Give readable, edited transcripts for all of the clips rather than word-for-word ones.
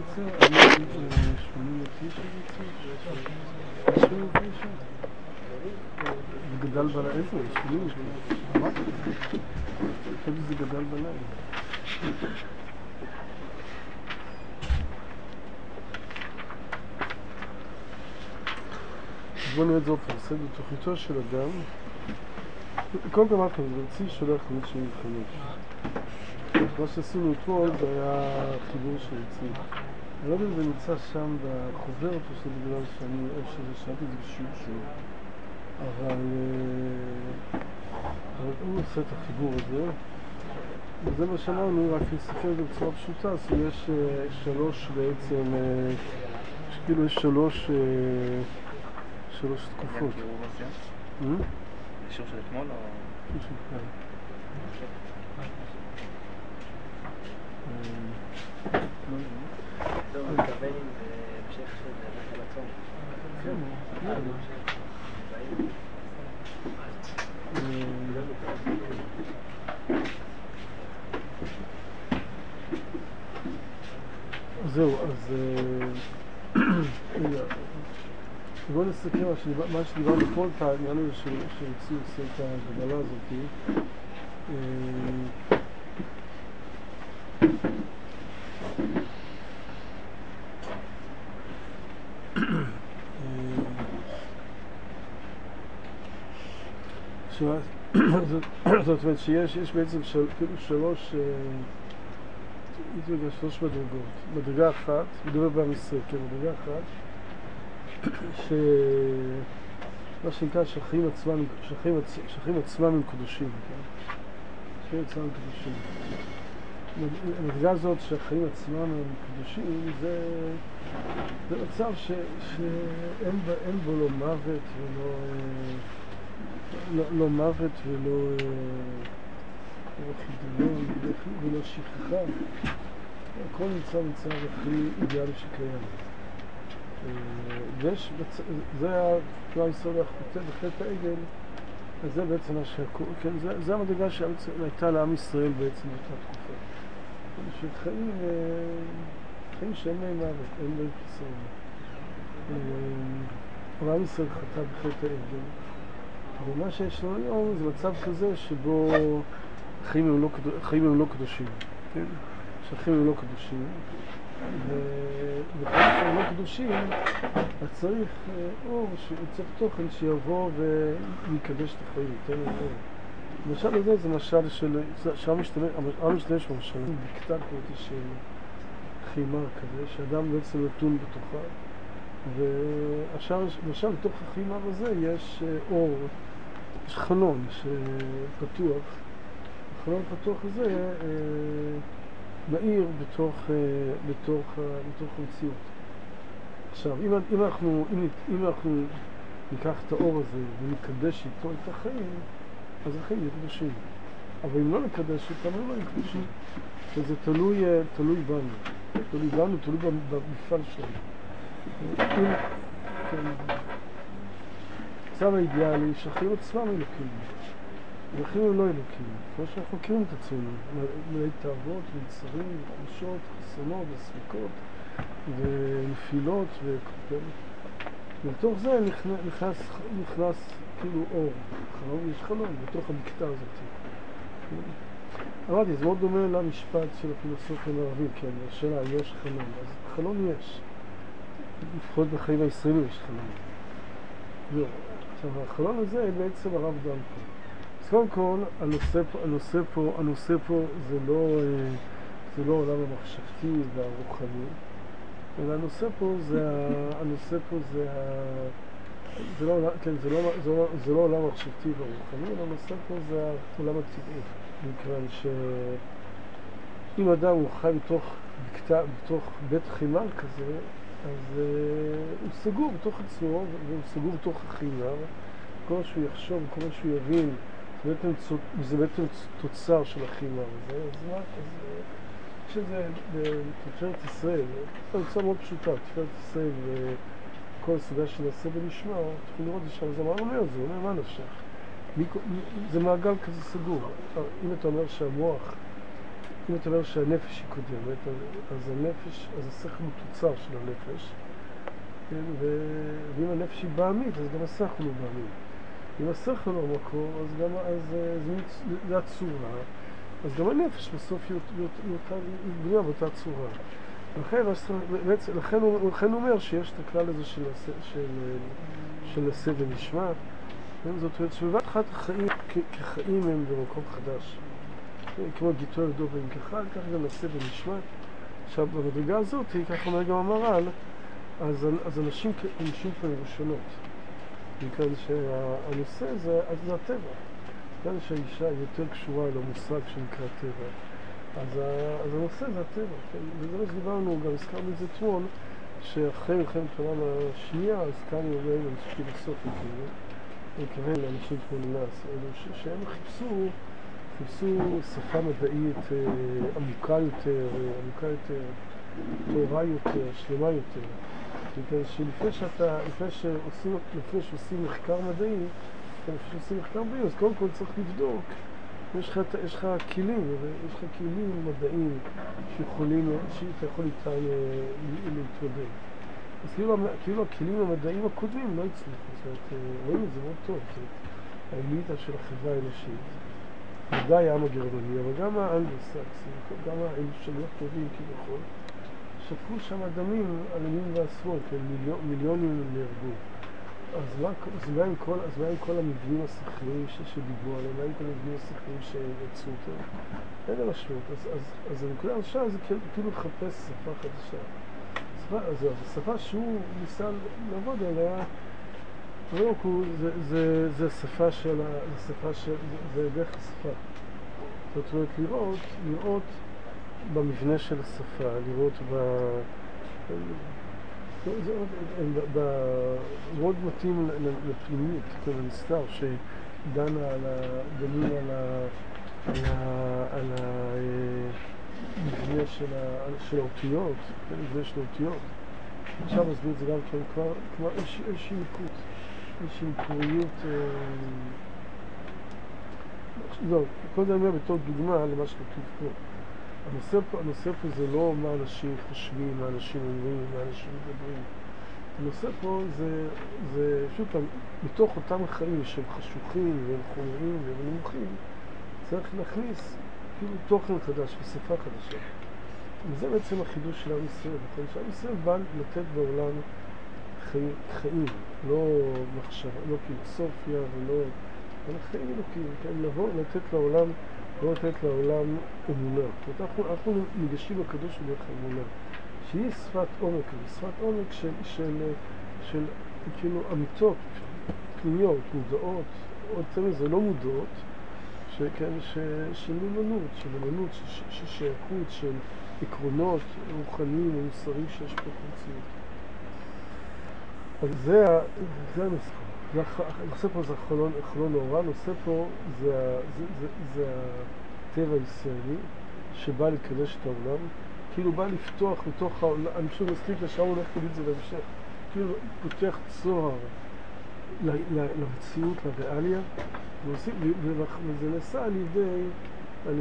יוצא? 89 יוצא? 89? זה גדל בלילה, איפה? 89? מה? איפה זה גדל בלילה? בואו נראה את זה עוד פעם, בסדר, תוכניתו של אדם. קודם כל אמרתי, זה רצי שולח 575. מה שעשינו אתמול זה היה חיבור של רצי. אני לא יודע אם זה נמצא שם בחוברת או שזה בגלל שאני אוהב שזה שאלתי את זה בשיעור שלו. אבל הוא עושה את החיבור הזה. וזה מה שאמרנו, רק נסתכל על זה בצורה פשוטה, אז יש שלוש בעצם, כאילו יש שלוש תקופות. שיעור של אתמול או? שיעור של כאן. לא, הוא מתכוון עם המשך של רק על הצום. כן, זהו, אז בואו נסתכל מה שדיברנו כל פעם, העניין הזה שרצו עושה את הגבלה הזאת. זאת אומרת שיש בעצם שלוש מדרגות. מדרגה אחת, מדבר בעם ישראל, כן, מדרגה אחת, מה שנקרא שהחיים עצמם הם קדושים, החיים עצמם הם קדושים. המדרגה הזאת שהחיים עצמם הם קדושים זה מצב שאין בו לא מוות ולא מוות ולא חידלון ולא שכחה. הכל נמצא הכי אידיאלי שקיים. זה התנועה היסוד החוטא בחטא העגל, אז זה בעצם מה שהכל, כן, זה המדרגה שהייתה לעם ישראל בעצם באותה תקופה. שחיים שאין להם מוות, אין להם חיסרון. אבל עם ישראל חטא בחטא העגל. ומה שיש לנו היום זה מצב כזה שבו החיים הם לא קדושים, כן? שהחיים הם לא קדושים. וחיים שהם לא קדושים, אז צריך אור, צריך תוכן שיבוא ויקדש את החיים, יותר יותר. המשל הזה זה משל שהעם משתמש במשל, בקטע כזאת של חימר כזה, שאדם בעצם נתון בתוכה, ועכשיו בתוך החימר הזה יש אור, יש חלון שפתוח, החלון פתוח הזה מאיר בתוך המציאות. עכשיו, אם אנחנו ניקח את האור הזה ונקדש איתו את החיים, אז החיים יהיו קדושים. אבל אם לא נקדש אותם, הם לא יהיו קדושים. וזה תלוי בנו. תלוי במפעל שלנו. המצב האידיאלי שהחיים עצמם אלוקים. והחיים הם לא אלוקים. כמו שאנחנו מכירים את עצמנו. מלאי תאוות, ויצרים, וחולשות, חסונות, וספקות, ונפילות, ולתוך זה נכנס כאילו אור. יש חלון בתוך הבקתה הזאת. אמרתי, זה מאוד דומה למשפט של הפילוסופים הערבים, כן, השאלה, יש חלון. אז חלון יש. לפחות בחיים הישראלים יש חלון. לא. עכשיו, החלון הזה בעצם הרב דן פה. אז קודם כל, הנושא פה זה לא העולם המחשבתי והרוחני, אלא הנושא פה זה לא העולם המחשבתי והרוחני, אלא הנושא פה זה העולם הטבעי. מכיוון שאם אדם הוא חי בתוך בית חימר כזה, אז הוא סגור בתוך עצמו, והוא סגור בתוך החימר. כל מה שהוא יחשוב, כל מה שהוא יבין, זה בעצם תוצר של החימר הזה. אז יש את זה בתפארת ישראל, זה תוצאה מאוד פשוטה, תפארת ישראל וכל הסוגיה של עשה ונשמע, תוכלו לראות את זה שם, אז אמר אומר את זה, אומר מה נפשך? זה מעגל כזה סגור. אם אתה אומר שהמוח אם אתה אומר שהנפש היא קודמת, אז הנפש, אז השכל הוא תוצר של הנפש, ואם הנפש היא בעמית, אז גם השכל הוא בעמית. אם השכל הוא המקור, אז זה הצורה, אז גם הנפש בסוף יבנה באותה צורה. לכן הוא אומר שיש את הכלל הזה של עשה ונשמע. זאת אומרת שבבת אחת החיים כחיים הם במקום חדש. כמו גיטו ידו בהם כחד, כך גם עשה ונשמע. עכשיו במדרגה הזאת, כך אומר גם המהר"ל, אז אנשים כבר ראשונות. מכאן שהנושא זה הטבע. מכאן שהאישה יותר קשורה למושג שנקרא טבע. אז הנושא זה הטבע. וזה מה שדיברנו, גם הזכרנו את זה אתמול, שאחרי מלחמת העולם השנייה, הזכרנו עליהם אנשים פילוסופיים, אני מתכוון לאנשים כמו לינאס, שהם חיפשו שפה מדעית עמוקה יותר, טהורה יותר, שלמה יותר. בגלל שלפני שעושים מחקר מדעי, אז קודם כל צריך לבדוק. יש לך כלים מדעיים שאתה יכול איתם להתמודד. אז כאילו הכלים המדעיים הקודמים לא הצליחו. זאת אומרת, רואים את זה מאוד טוב. האליטה של החברה האנושית, ודאי העם הגרמני, אבל גם האנגלו-סקסים, גם האלה שלא טובים כביכול, שפכו שם דמים על ימין והשמאל, מיליונים נהרגו. אז מה עם כל המבנים השכליים שדיברו עליהם? מה עם כל המבנים השכליים שיצאו אותם? אין לה משמעות. אז הנקודה הראשונה זה כאילו לחפש שפה חדשה. השפה שהוא ניסה לעבוד עליה, זה שפה זה דרך השפה. זאת אומרת, לראות במבנה של השפה, לראות מאוד מתאים לפנימית, לנסתר, שדנה על המבנה של האותיות, המבנה של האותיות. עכשיו מסביר את זה גם כבר איזושהי ניקות, איזושהי ניקוריות. לא, כל זה אומר בתור דוגמה למה שכתוב פה. הנושא פה זה לא מה אנשים חושבים, מה אנשים אומרים, מה אנשים מדברים. הנושא פה זה פשוט מתוך אותם החיים שהם חשוכים והם חומריים והם נמוכים, צריך להכניס כאילו תוכן חדש ושפה חדשה. וזה בעצם החידוש של עם ישראל. שעם ישראל בא לתת בעולם חיים, לא מחשבה, לא פילוסופיה ולא... אבל חיים אלוקים, כן? לבוא לתת לעולם, לא לתת לעולם אמונה. אנחנו ניגשים לקדוש בדרך האמונה, שהיא שפת עומק, שפת עומק של כאילו אמיתות, פנימיות, מודעות, או יותר מזה לא מודעות, של נאמנות, של שייכות, של עקרונות רוחניים ומוסריים שיש פה במציאות. אז זה הנושא. הנושא פה זה חלון אורה, הנושא פה זה הטבע הישראלי שבא לקדש את העולם, כאילו בא לפתוח מתוך העולם, אני פשוט מסתכל לשם הולך להגיד את זה בהמשך, כאילו פותח צוהר למציאות, לריאליה, וזה נעשה על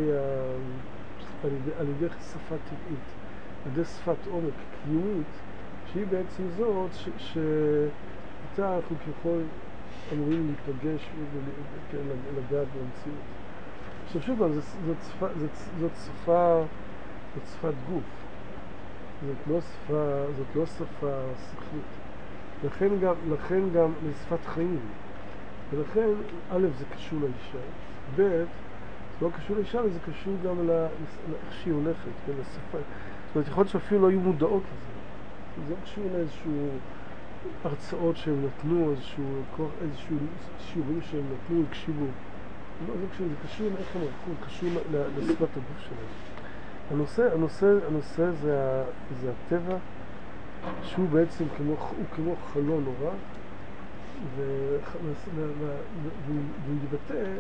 ידי שפה טבעית, על ידי שפת עומק קיומית, שהיא בעצם זאת שאיתה אנחנו ככל אמורים להיפגש ולגעת במציאות. עכשיו שוב, זאת שפת גוף, זאת לא שפה שכלית. לכן גם לשפת חיים. ולכן, א', זה קשור לאישה, ב', זה לא קשור לאישה, אבל זה קשור גם לאיך שהיא הולכת, כן, לשפה. זאת אומרת, יכול להיות שאפילו לא היו מודעות לזה. זה קשור לאיזשהו הרצאות שהם נתנו, איזשהו שיעורים שהם נתנו, הקשיבו. לא, זה קשור לאיך הם הלכו, קשור לשפת הגוף שלהם. הנושא זה הטבע, שהוא בעצם כמו חלון נורא, ומתבטא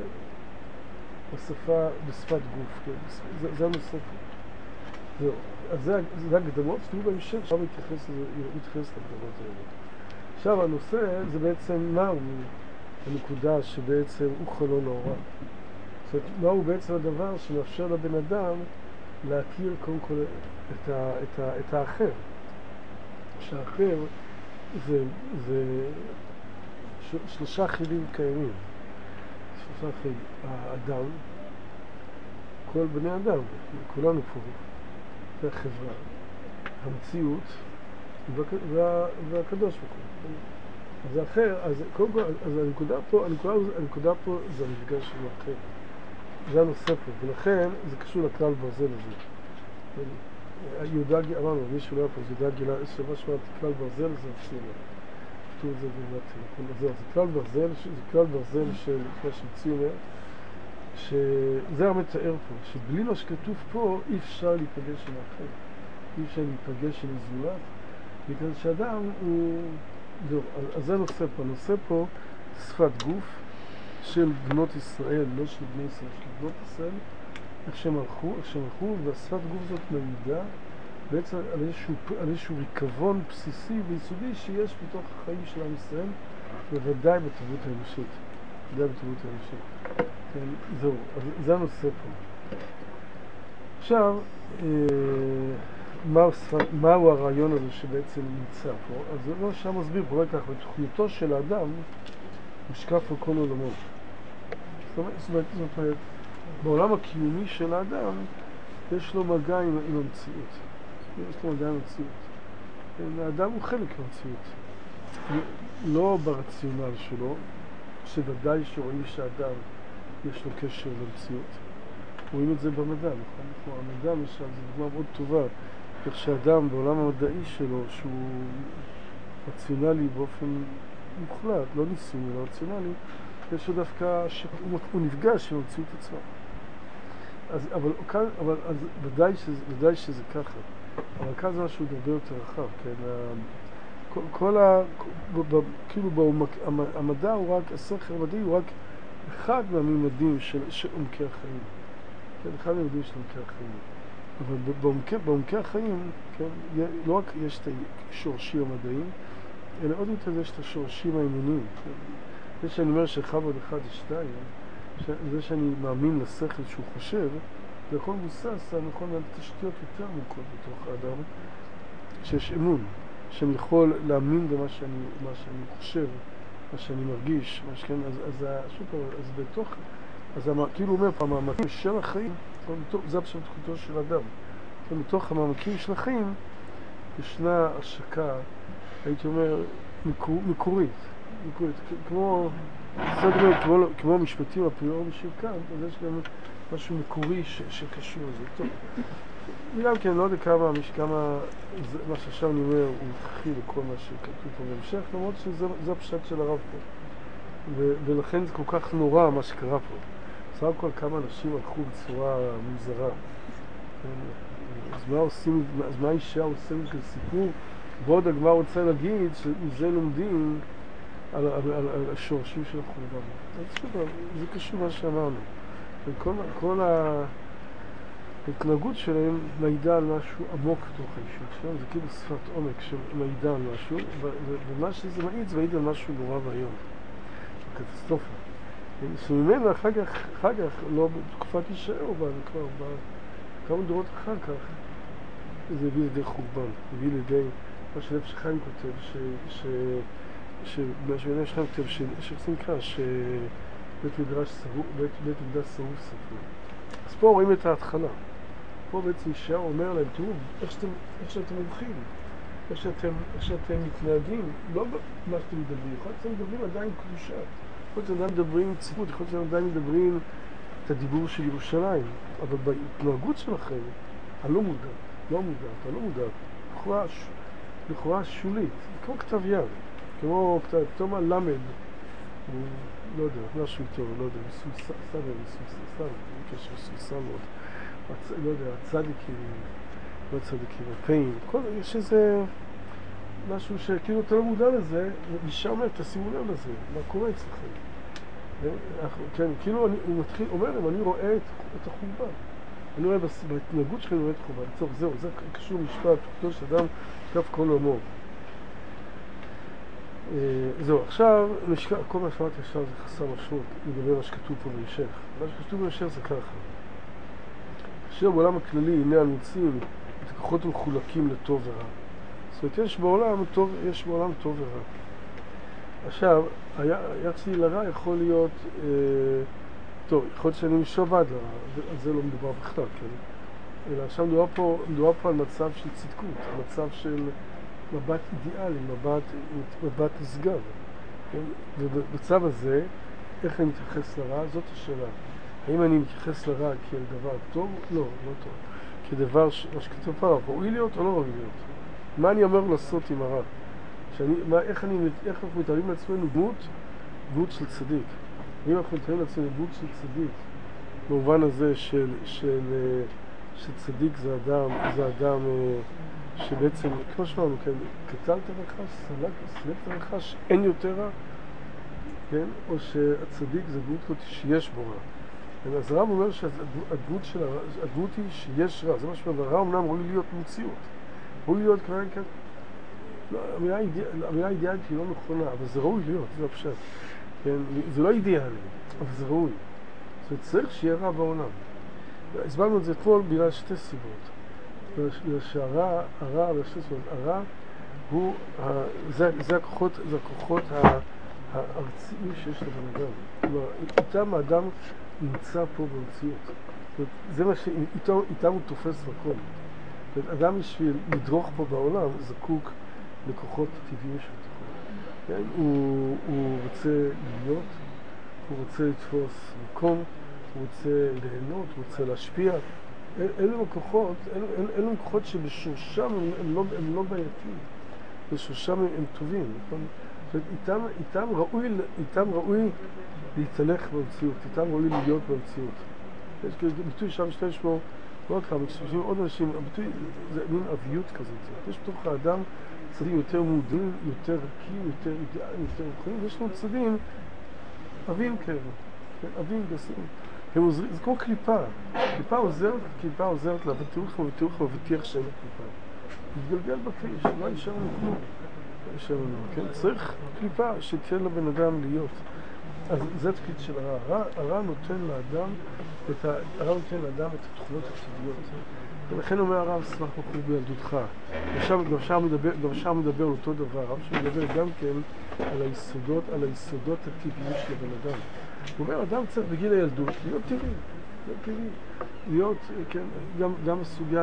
בשפת גוף. זה הנושא. אז זה הקדמות, שתראו בהמשך, עכשיו מתייחס לקדמות האלה. עכשיו הנושא זה בעצם מהו הנקודה שבעצם הוא חלון נורא. זאת אומרת, מהו בעצם הדבר שמאפשר לבן אדם להכיר קודם כל את האחר. שהאחר זה שלושה חילים קיימים. שלושה חילים. האדם, כל בני אדם, כולנו פה, והחברה, המציאות והקדוש ברוך הוא. אז האחר, אז קודם כל, אז הנקודה פה זה המפגש עם האחר. זה הנושא פה, ולכן זה קשור לכלל ברזל הזה. יהודה, אמרנו, מישהו לא היה פה, יהודה גילה, שמה שמעתי, כלל ברזל זה הציונה. כתוב את זה במתאים. זה כלל ברזל של ציונה, שזה המתאר פה, שבלי מה שכתוב פה אי אפשר להיפגש עם האחר. אי אפשר להיפגש עם הזולת, בגלל שאדם הוא... אז זה הנושא פה. הנושא פה שפת גוף של בנות ישראל, לא של בני ישראל, של בנות ישראל, איך שהם הלכו, והשפת גוף זאת מעידה בעצם על איזשהו ריקבון בסיסי ויסודי שיש בתוך החיים של עם ישראל, בוודאי בתרבות האנושית. כן, זהו, זה הנושא פה. עכשיו, מהו הרעיון הזה שבעצם נמצא פה? אז זה לא שם מסביר פה, ככה, בתוכניתו של האדם משקף על כל עולמו. זאת אומרת, בעולם הקיומי של האדם יש לו מגע עם המציאות. יש לו מגע עם המציאות. האדם הוא חלק מהמציאות. לא ברציונל שלו, שוודאי שרואים שהאדם יש לו קשר למציאות. רואים את זה במדע, נכון? המדע למשל, זו דוגמה מאוד טובה, איך שהאדם בעולם המדעי שלו, שהוא רציונלי באופן מוחלט, לא ניסוי, אלא רציונלי, יש לו דווקא, הוא נפגש עם המציאות עצמה. אבל ודאי שזה ככה. אבל כאן זה משהו הרבה יותר רחב, כן? כאילו המדע הוא רק, השכל המדעי הוא רק אחד מהממדים של עומקי החיים. כן, אחד מהממדים של עומקי החיים. אבל בעומקי החיים, כן, לא רק יש את השורשים המדעיים, אלא עוד יותר יש את השורשים האמוניים. זה שאני אומר שאחד ועוד אחד זה שתיים, זה שאני מאמין לשכל שהוא חושב, זה יכול מבוסס על תשתיות יותר עמוקות בתוך האדם, שיש אמון, שאני יכול להאמין במה שאני חושב, מה שאני מרגיש, אז כאילו אומר פעם, המעמקים של החיים, זה פשוטו של אדם. מתוך המעמקים של החיים ישנה השקה, הייתי אומר, מקורית, כמו המשפטים הפריוריים של כאן, אז יש גם משהו מקורי שקשור לזה. טוב, וגם כן, לא יודע כמה מה שעכשיו אני אומר הוא מכיל לכל מה שכתוב פה בהמשך, למרות שזה הפשט של הרב פה. ולכן זה כל כך נורא מה שקרה פה. סך הכל כמה אנשים הלכו בצורה מוזרה. אז מה האישה עושה כסיפור? ועוד הגמרא רוצה להגיד שמזה לומדים על השורשים של החורבן. זה קשור מה שאמרנו. כל ההתנהגות שלהם מעידה על משהו עמוק בתוך האישות שלהם, זה כאילו שפת עומק שמעידה על משהו, ומה שזה מעיד על משהו נורא והיום. קטסטרופה. שממנו אחר כך, לא בתקופת ישעיהו, אבל כבר כמה דורות אחר כך, זה הביא לידי חורבן, הביא לידי מה שנפש חיים כותב, מה שנפש חיים כותב, שזה נקרא, שבית מקדש שרוף ספרו. אז פה רואים את ההתחלה. פה בעצם ישעיהו אומר להם, תראו, איך שאתם הולכים, איך שאתם מתנהגים, לא מה שאתם מדברים, יכול להיות שאתם מדברים עדיין קדושה. יכול להיות שאתם עדיין מדברים ציוות, יכול להיות שאתם עדיין מדברים את הדיבור של ירושלים, אבל בהתנהגות שלכם, הלא מודעת, לכאורה שולית, כמו כתב יד, כמו כתוב למד, לא יודע, משהו טוב, לא יודע, מסוסן, מסוסן מאוד, לא יודע, צדיקים, לא צדיקים, הפעים, יש איזה משהו שכאילו אתה לא מודע לזה, אישה אומרת, תשימו לב לזה, מה קורה אצלכם? כן, כאילו הוא מתחיל, אומר להם, אני רואה את החורבן. אני רואה בהתנהגות שלי, אני רואה את החורבן. טוב, זהו, זה קשור למשפט, פשוטו של אדם, כף כל עולמו. זהו, עכשיו, כל מה שאמרתי עכשיו זה חסר משמעות, לגבי מה שכתוב פה בהמשך. מה שכתוב בהמשך זה ככה. כאשר בעולם הכללי, הנה המוצאים את הכוחות המחולקים לטוב ורע. זאת אומרת, יש בעולם טוב ורע. עכשיו, היחס שלי לרע יכול להיות, טוב, יכול להיות שאני משועבד לרע, על זה לא מדובר בכלל, כן? אלא עכשיו מדובר פה על מצב של צדקות, מצב של מבט אידיאלי, מבט נשגב. כן? ובמצב הזה, איך אני מתייחס לרע? זאת השאלה. האם אני מתייחס לרע כאל דבר טוב? לא, לא טוב. כדבר שכתוב פעם, ראוי להיות או לא ראוי להיות? מה אני אומר לעשות עם הרע? איך אנחנו מתארים לעצמנו דמות של צדיק? אם אנחנו מתארים לעצמנו דמות של צדיק, במובן הזה שצדיק זה אדם שבעצם, כמו שאמרנו, כן, קטלת לך, סלקת לך, שאין יותר רע, כן? או שהצדיק זה דמות כזאת שיש בו רע. אז הרב אומר שהדמות היא שיש רע, זה מה שאומר, הרע אמנם ראוי להיות מציאות, ראוי להיות כרגע, המילה אידיאלית היא לא נכונה, אבל זה ראוי להיות, זה הפשט. כן? זה לא אידיאלי, אבל זה ראוי. זאת אומרת, צריך שיהיה רע בעולם. הסברנו את זה אתמול בגלל שתי סיבות. בגלל שהרע, הוא, זה הכוחות הארציים שיש לבן אדם. כלומר, איתם האדם נמצא פה במציאות. זה מה שאיתם הוא תופס מקום. אדם בשביל לדרוך פה בעולם זקוק לכוחות טבעיים של תוכו. כן? הוא רוצה להיות, הוא רוצה לתפוס מקום, הוא רוצה ליהנות, הוא רוצה להשפיע. אלו כוחות שבשורשם הם לא בעייתיים, בשורשם הם טובים. איתם ראוי להתהלך במציאות, איתם ראוי להיות במציאות. יש ביטוי שם משתמש בו, לא רק כמה, כשמשתמשים עוד אנשים, הביטוי זה מין אביות כזאת. יש בתוך האדם צדים יותר מודעים, יותר רכים, יותר אידיאליים, יותר רוחיים, ויש לנו צדים אבים כאלה, אבים גסים. זה כמו קליפה. קליפה עוזרת לה, ותראו לך ותיח שם הקליפה. מתגלגל בכביש, לא יישאר לנו כלום. כן? צריך קליפה שתהיה לבן אדם להיות. אז זה התפקיד של הרע. הרע נותן לאדם את התכונות הטבעיות. ולכן אומר הרב, שמח בחור בילדותך. גם שם מדבר על אותו דבר. הרב שמדבר גם כן על היסודות הטבעיים של הבן אדם. הוא אומר, אדם צריך בגיל הילדות להיות טבעי. להיות, כן, גם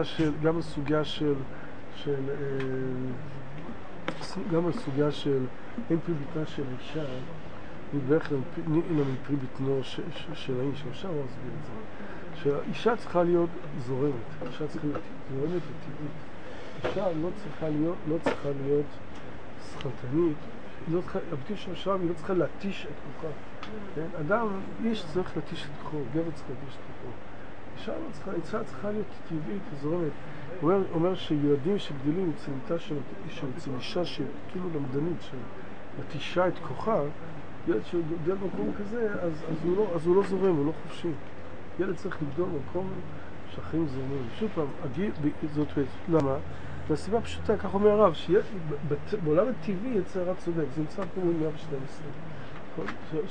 הסוגיה של אין פרי ביטנה של אישה, נדבך אלא מפרי ביטנו של האיש, אפשר להסביר את זה. שהאישה צריכה להיות זורמת, אישה צריכה להיות זורמת וטבעית. אישה לא צריכה להיות סחרטנית, הביטוי של השעה היא לא צריכה להתיש את כוחה. איש צריך להתיש את כוחו, גבר צריך להתיש את כוחו. אישה צריכה להיות טבעית וזורמת. הוא אומר שילדים שגדלים אצל אישה שכאילו למדנית, שמתישה את כוחה, ילד שגדל במקום כזה, אז הוא לא זורם, הוא לא חופשי. ילד צריך לגדול במקום שהחיים זורמים. שוב פעם, זאת למה? והסיבה פשוטה, כך אומר הרב, שבעולם הטבעי יצא הרע צודק, זה נמצא פה מ-112.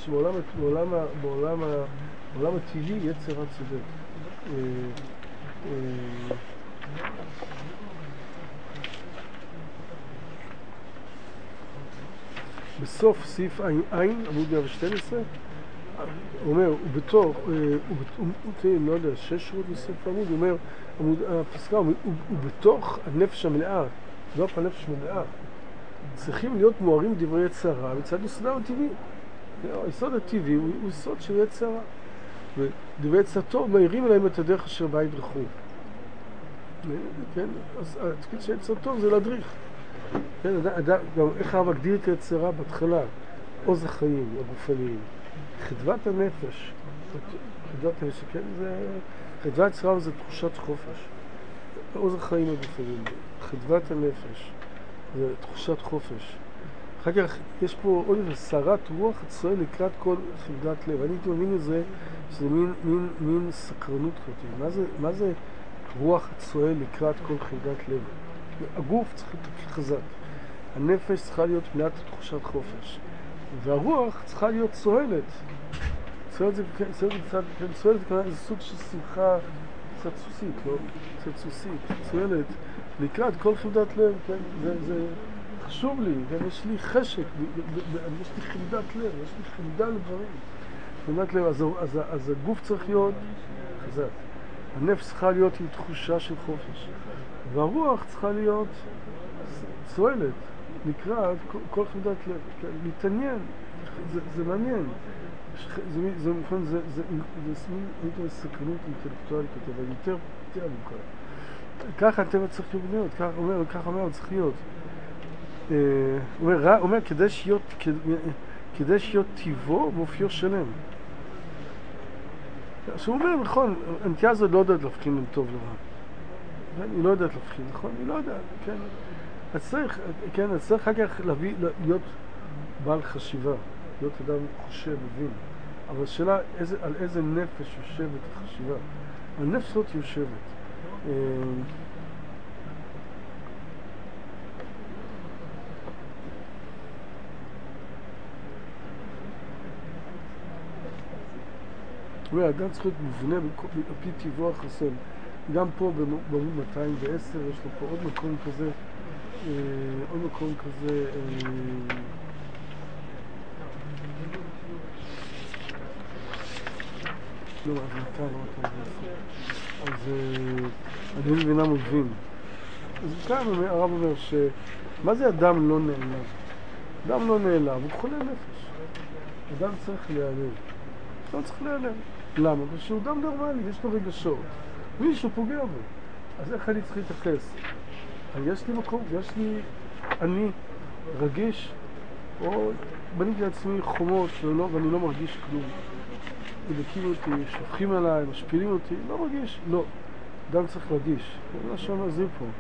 שבעולם הטבעי יצא הרע צודק. בסוף סעיף עין, עמוד 112, הוא אומר, לא יודע, 6 שורות בסוף העמוד, הוא אומר, הפסקה, הוא בתוך הנפש המלאה, לא רק הנפש המלאה, צריכים להיות מוארים דברי יצר הרע מצד יסודם הטבעי. היסוד הטבעי הוא יסוד של יצר הרע. ודברי יצר טוב מאירים אליהם את הדרך אשר בה ידרכו. כן? אז התפקיד של יצר טוב זה להדריך. כן, גם איך הרב מגדיר את היצר הרע בהתחלה? עוז החיים הגופניים, חדוות הנפש. כן, חדוות יצר הרע זה תחושת חופש. עוז החיים הגופניים, חדוות הנפש, זה תחושת חופש. אחר כך יש פה עוד איזה סערת רוח הצועל לקראת כל חמדת לב. אני הייתי מבין את זה, שזה מין סקרנות כזאת. מה זה רוח הצועל לקראת כל חמדת לב? הגוף צריך להיות חזק. הנפש צריכה להיות מלאת תחושת חופש. והרוח צריכה להיות צועלת. צועלת זה סוג של שמחה קצת סוסית, לא? קצת סוסית, צועלת, לקראת כל חמדת לב, כן? זה חשוב לי, כן? יש לי חשק, יש לי חמדת לב, יש לי חמדה לדברים. חמדת לב, אז הגוף צריך להיות חזק. הנפש צריכה להיות עם תחושה של חופש. והרוח צריכה להיות צועלת, לקראת כל חמדת לב, כן? להתעניין, זה מעניין. זה מין סקרנות אינטלקטואלית, אבל יותר עמוקה. ככה הטבע צריך לבנות, ככה אומר, צריך להיות. אומר, כדי להיות טיבו ואופיו שלם. שהוא אומר, נכון, הנטייה הזאת לא יודעת להבחין בין טוב לרע. היא לא יודעת להבחין, נכון? היא לא יודעת, כן? אז צריך אחר כך להיות בעל חשיבה, להיות אדם חושב, מבין. אבל השאלה על איזה נפש יושבת החשיבה. הנפש לא יושבת. האדם צריך להיות מובנה על פי טבעו החסר. גם פה בעמוד 210 יש לו פה עוד מקום כזה, לא, אז אני מבינה מבין. אז כאן הרב אומר מה זה אדם לא נעלם? אדם לא נעלם, הוא חולה נפש. אדם צריך להיעלם. לא צריך להיעלם. למה? כשהוא אדם נורמלי, יש לו רגשות. מישהו פוגע בו. אז איך אני צריך להתייחס? יש לי מקום, אני רגיש, או בניתי לעצמי חומות ואני לא מרגיש כלום. מדקים אותי, שופכים עליי, משפילים אותי, לא מרגיש, לא. אדם צריך להרגיש. זה מה שאומר זה פה.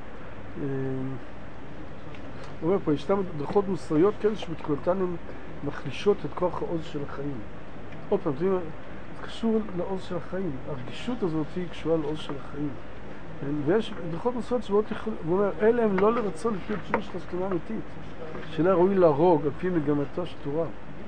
הוא אומר פה, ישנם דרכות מוסריות כאלה שבתקולתן הן מחלישות את כוח העוז של החיים. עוד פעם, זה קשור לעוז של החיים. הרגישות הזאת היא קשורה לעוז של החיים. ויש דרכות מוסריות שבאות הוא אומר, אלה הם לא לרצון לפי התשובה של הסכמה אמיתית. שאלה ראוי להרוג על פי מגמתו של תורה.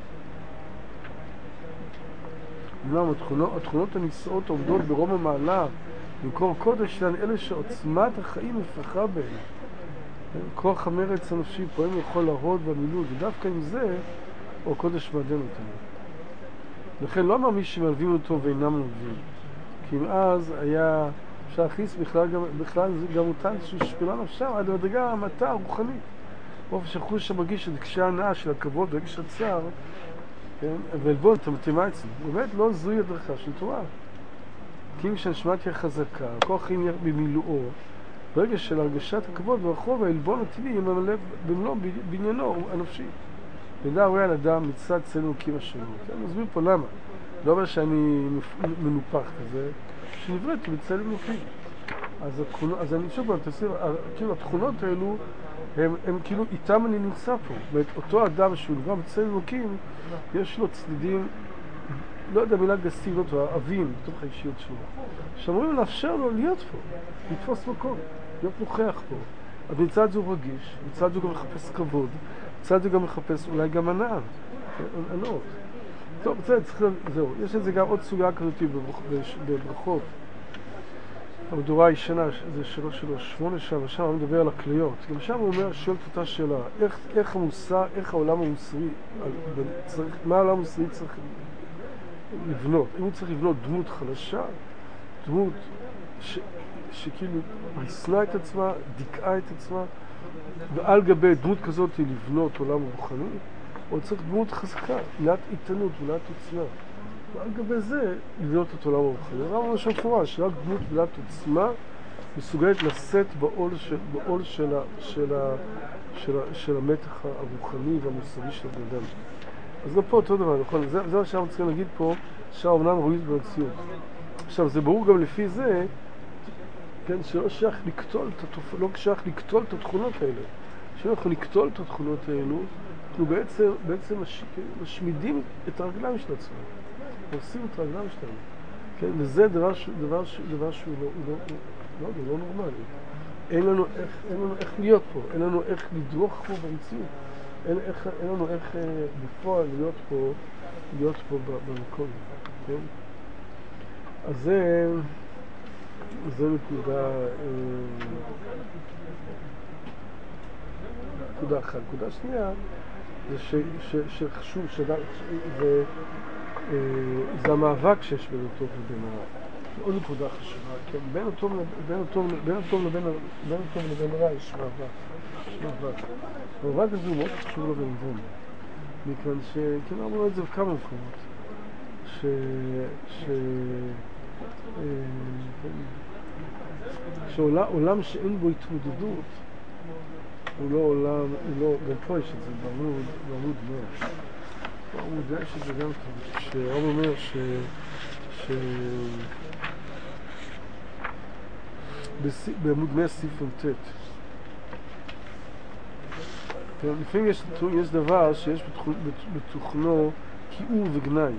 התכונות הנישאות עומדות ברום המעלה, במקור קודש שלן אלה שעוצמת החיים מפחה בהן. כוח המרץ הנפשי פועם יכול להרוד במילוי, ודווקא עם זה, או קודש מעדן אותנו. לכן לא אמר מי שמלווים אותו ואינם מלווים. כי אם אז היה אפשר להכניס בכלל זה גם אותן ששפלה נפשם עד לדרגה המתה הרוחנית. באופן שהחוש שמרגיש את קשי ההנאה של הכבוד ורגש הצער, ולבון את המתאימה אצלנו. באמת לא זוהי הדרכה של תורה. כי אם שהנשמה תהיה חזקה, כוח חיים יהיה במילואו, ברגע של הרגשת הכבוד והרחוב, העלבון הטבעי יהיה ממלא במלוא בעניינו הנפשי. ודע רואה על אדם מצד צלם אלוקים השונות. אני מסביר פה למה. לא אומר שאני מנופח כזה, שנבראתי בצלם אלוקים. אז אני שוב פעם, כאילו התכונות האלו, הם כאילו איתם אני נמצא פה. זאת אותו אדם שהוא נברא בצלם אלוקים, יש לו צדדים, לא יודע מילה גסים, לא טובה, אבים בתוך האישיות שלו. שאמורים לאפשר לו להיות פה, לתפוס מקום, להיות נוכח פה. אז מצד זה הוא רגיש, מצד זה הוא גם מחפש כבוד, מצד זה גם מחפש אולי גם הנאה, הנאות. טוב, זהו, יש לזה גם עוד סוגיה כזאת בברכות. המדורה הישנה, זה 8 שם הוא מדבר על הכליות. גם שם הוא אומר, שואל את אותה שאלה, איך המוסר, איך העולם המוסרי, מה העולם המוסרי צריך לבנות? אם הוא צריך לבנות דמות חלשה, דמות שכאילו ריסנה את עצמה, דיכאה את עצמה, ועל גבי דמות כזאת לבנות עולם רוחני, או צריך דמות חזקה, מילת איתנות, מילת עוצמה. ועל גבי זה לבנות את עולם הרוחני. הרב אומר שם מפורש, רק דמות מילת עוצמה מסוגלת לשאת בעול של המתח הרוחני והמוסרי של הבן אדם. אז גם פה אותו דבר, נכון? זה מה שאנחנו צריכים להגיד פה, שהאומנם רואים במציאות. עכשיו, זה ברור גם לפי זה, כן, שלא שייך לקטול את התכונות האלה. שלא אנחנו לקטול את התכונות האלו, אנחנו בעצם משמידים את הרגליים של עצמם. עושים את הרגליים שלנו. כן? וזה דבר שהוא לא נורמלי. אין לנו איך להיות פה, אין לנו איך לדרוך פה במציאות. אין לנו איך בפועל להיות פה במקום. כן? אז זה זה נקודה אחת. נקודה שנייה זה שחשוב זה המאבק שיש בין הטוב לבין הרע. עוד נקודה חשובה, כן? בין הטוב לבין הרע יש מאבק. המאבק הזה הוא מאוד חשוב לו בנבון. מכיוון שכן אמרנו את זה בכמה מקומות. שעולם שאין בו התמודדות הוא לא עולם, גם פה יש את זה בעמוד 100. בעמוד 100 שזה גם כן, שהרב אומר בעמוד 100 סעיף נ"ט. לפעמים יש דבר שיש בתוכנו כיעור וגנאי.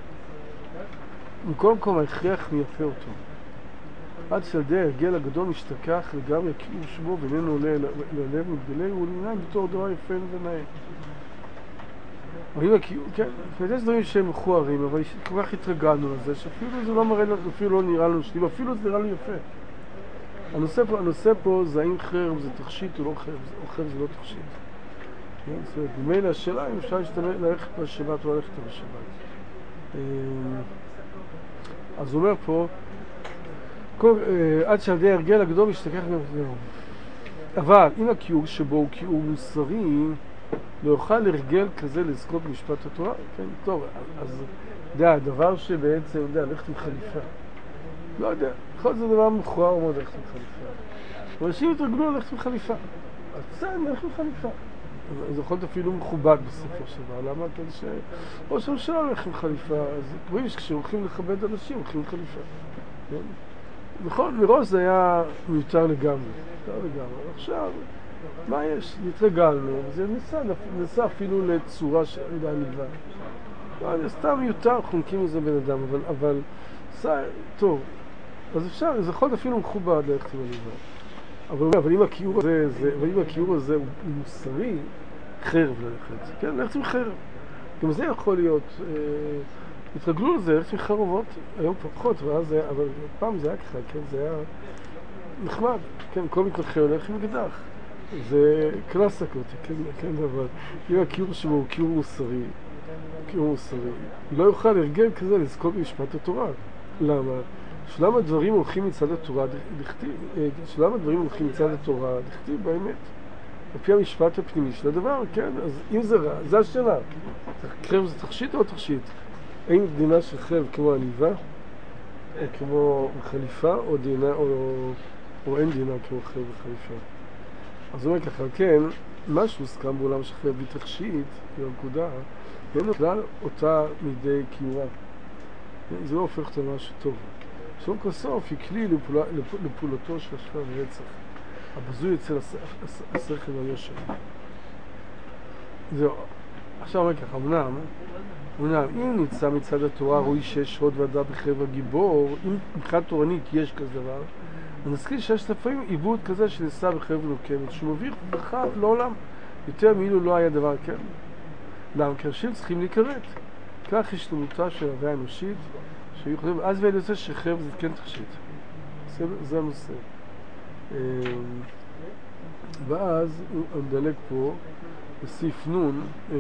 מכל מקום ההכרח מייפה אותו. עד שילדי ההרגל הגדול משתכח לגמרי הכיעור שבו ואיננו עולה ללב מתגלה, הוא נראה בתור דבר יפה ונאה. אבל אם הכיעור, כן, יש דברים שהם מכוערים, אבל כל כך התרגלנו לזה, שאפילו זה לא מראה, אפילו לא נראה לנו שלי, אפילו זה נראה לי יפה. הנושא פה זה האם חרב זה תכשיט או לא חרב, או חרב זה לא תכשיט. זאת אומרת, במילא השאלה אם אפשר ללכת בשבת או ללכת בשבת. אז הוא אומר פה, עד שעל די הרגל הגדול משתכח גם אבל אם הכיעור שבו הוא כיעור מוסרי, לא יוכל להרגל כזה לזכות במשפט התורה. כן, טוב, אז הדבר שבעצם, ללכת עם חליפה. לא יודע, בכל זה דבר מכוער מאוד ללכת עם חליפה. אבל אנשים התרגלו ללכת עם חליפה. אז בסדר, ללכת עם חליפה. זה יכול להיות אפילו מכובד בסופו של דבר. למה? כי ראש הממשלה הולך עם חליפה, אז רואים שכשהולכים לכבד אנשים, הולכים עם חליפה. נכון, מראש זה היה מיותר לגמרי. עכשיו, מה יש? התרגלנו, וזה נסע אפילו לצורה של עניבה. זה סתם מיותר, חונקים לזה בן אדם, אבל טוב, אז אפשר, זה יכול להיות אפילו מכובד ללכת עם עניבה. אבל אם הכיעור הזה הוא מוסרי, חרב ללכת, כן, ללכת עם חרב. גם זה יכול להיות, התרגלו לזה, ללכת עם חרבות, היום פחות, אבל פעם זה היה ככה, כן, זה היה נחמד, כן, כל מתנחל הולך עם אקדח. זה קלאסה כזאת, כן, אבל אם הכיעור שבו הוא כיעור מוסרי, לא יוכל להרגל כזה לזכות במשפט התורה. למה? שלמה דברים הולכים מצד התורה דכתיב באמת. על פי המשפט הפנימי של הדבר, כן, אז אם זה רע, זה השאלה. חרב זה תכשיט או תכשיט? האם דינה של חרב כמו עניבה, או כמו חליפה, או אין דינה כמו חרב וחליפה? אז הוא אומר ככה, כן, משהו סכם בעולם של חרב בתכשיט, בנקודה, אין בכלל אותה מידי קיורה. זה לא הופך את משהו טוב. סוף כל סוף היא כלי לפעולתו של השלב רצח. הבזוי אצל השכל והיושר. זהו. עכשיו אומר ככה, אמנם, אם נמצא מצד התורה רואי שיש עוד ועדה בחרב הגיבור, אם מבחינת תורנית יש כזה דבר, נזכיר שיש לפעמים עיבוד כזה שנעשה בחרב נוקמת, שהוא מביא ברכה לעולם, יותר מאילו לא היה דבר כן. למה? כי אנשים צריכים להיקראת. כך יש תלמותה של הוויה האנושית, שהיא חושבת, אז ואני רוצה שחרב זה כן תכשיט. זה הנושא. ואז הוא מדלג פה בסעיף נון,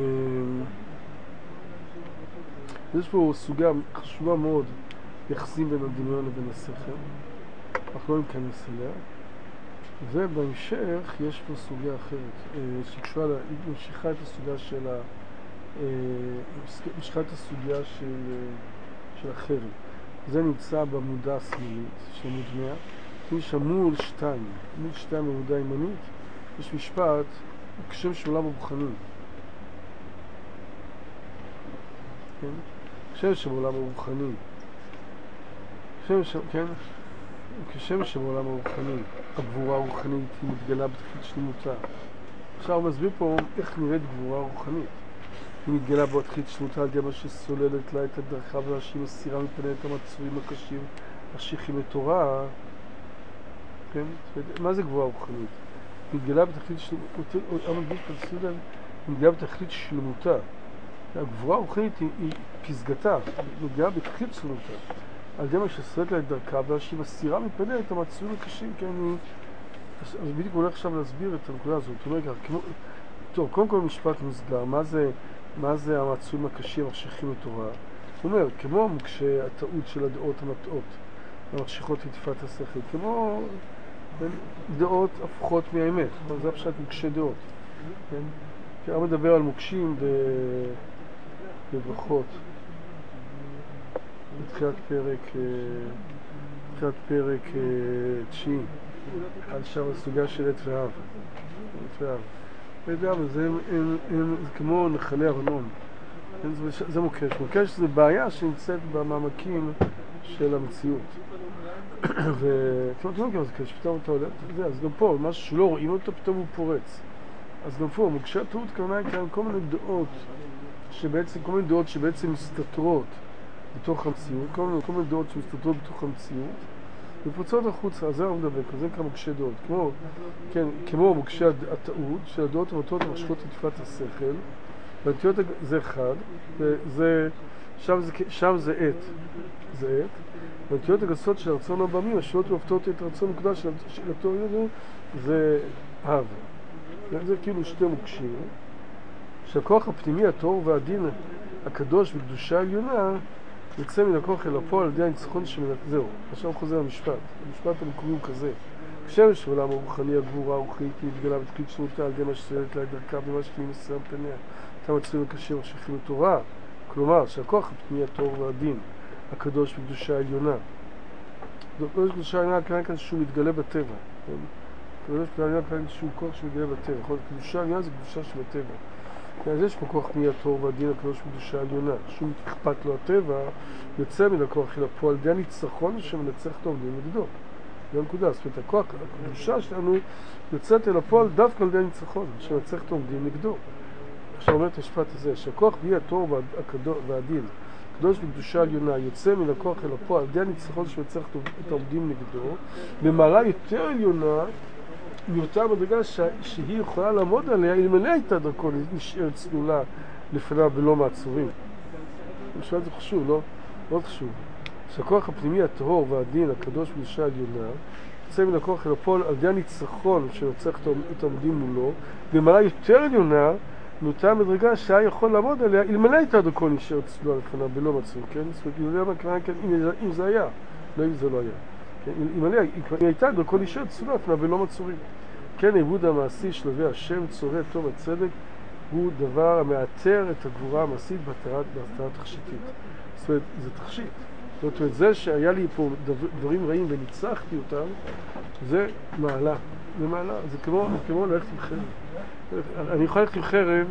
יש פה סוגיה חשובה מאוד, יחסים בין הדמיון לבין השכל, אנחנו לא ניכנס אליה, ובהמשך יש פה סוגיה אחרת שקשורה, ממשיכה את הסוגיה של החרב. זה נמצא בעמודה השמאלית של עמוד 100. יש עמוד 2 בעמודה הימנית, יש משפט כשם שעולם הרוחני. כן? כשם שבעולם הרוחני. כשם שבעולם הרוחני. הגבורה הרוחנית היא מתגלה בתחילת שלמותה. עכשיו הוא מסביר פה איך נראית גבורה רוחנית. היא מתגלה בתחילת שלמותה על ידי מה שסוללת לה את הדרכה והשיא מסירה מפני את המצויים הקשים, השייכים לתורה. כן? מה זה גבורה רוחנית? היא מתגלה בתחילת שלמותה. הגבורה הרוחנית היא פסגתה, היא מתגלה בתחילת שלמותה. על ידי מה שסרט לה את דרכה, בגלל שהיא מסירה מפניה את המצויים הקשים, כן, אז בדיוק הולך עכשיו להסביר את הנקודה הזאת. הוא אומר ככה, טוב, קודם כל משפט מוסגר, מה זה המצויים הקשים המחשיכים לתורה? הוא אומר, כמו מוקשה הטעות של הדעות המטעות, המחשיכות לתפת השכל, כמו דעות הפכות מהאמת, זה פשוט מוקשה דעות. כי הוא מדבר על מוקשים בברכות. בתחילת פרק 9, על שם הסוגיה של עת ואב. זה כמו נחלי ארנון. זה מוקש. מוקש זה בעיה שנמצאת במעמקים של המציאות. וכמו גם זה קש, פתאום אתה עולה, אז גם פה, משהו שלא רואים אותו, פתאום הוא פורץ. אז גם פה, מוקשי הטעות כמובן כאן כל מיני דעות שבעצם מסתתרות בתוך המציאות, כל מיני דעות שמסתתרות בתוך המציאות, ופוצעות החוצה, אז זה הוא מדבר, זה נקרא מוקשי דעות, כמו מוקשי הטעות, של הדעות המטעות המחשיכות לתפת השכל, והנטיות זה אחד, שם זה עת, והנטיות הגסות של הרצון הבאמים, השאלות ומפתות את הרצון המקודש של התיאוריה הזו, זה אב. זה כאילו שתי מוקשים, שהכוח הפנימי, הטהור והדין הקדוש בקדושה העליונה, יוצא מן הכוח אל הפועל על ידי הניצחון זהו. עכשיו הוא חוזר למשפט. המשפט המקורי הוא כזה. כשמש בעולם הרוחני הגבורה הרוחנית מתגלה בתכלית שנותה על ידי מה שסוללת לה את דרכה ומה שפנים מסוים פניה. אתה מצויים הקשים המחשיכים לתורה. כלומר, שהכוח הפנימי, הטהור והדין הקדוש בקדושה העליונה. בקדושה העליונה כאן שהוא מתגלה בטבע. קדושה העליונה כאן שהוא כוח שמתגלה בטבע. קדושה העליונה זה קדושה שבטבע. אז יש פה כוח פנימי הטהור והדין הקדוש בקדושה העליונה. שום אכפת לו הטבע, יוצא מן הכוח אל הפועל על ידי הניצחון שמנצח את העומדים נגדו. זה הנקודה. זאת אומרת, הכוח, הקדושה שלנו יוצאת אל הפועל דווקא על ידי הניצחון שמנצח את העומדים נגדו. עכשיו אומר את המשפט הזה, שהכוח פנימי הטהור והדין הקדוש בקדושה העליונה יוצא מן הכוח אל הפועל על ידי הניצחון שמנצח את העומדים נגדו, במעלה יותר עליונה מאותה מדרגה שהיא יכולה לעמוד עליה, אלמלא הייתה דרכו נשארת צלולה לפניו ולא מעצורים. משפט זה חשוב, לא? מאוד חשוב. שהכוח הפנימי הטהור והדין הקדוש בקדושה העליונה יוצא מן הכוח אל הפועל על ידי הניצחון שמנצח את העומדים מולו, במעלה יותר עליונה מאותה מדרגה שהיה יכול לעמוד עליה, אלמלא הייתה דרכו נשארת צלולה לפניו ולא מעצורים, כן? זאת אומרת, אם זה היה, לא אם זה לא היה. אם הייתה דרכו נשארת צלולה לפניו ולא מעצורים. כן, העיבוד המעשי שלבי השם, צורי טוב הצדק, הוא דבר המאתר את הגבורה המעשית בהתרה תכשיטית. זאת אומרת, זה תכשיט. זאת אומרת, זה שהיה לי פה דברים רעים וניצחתי אותם, זה מעלה. זה מעלה. זה כמו ללכת עם חרב. אני יכול ללכת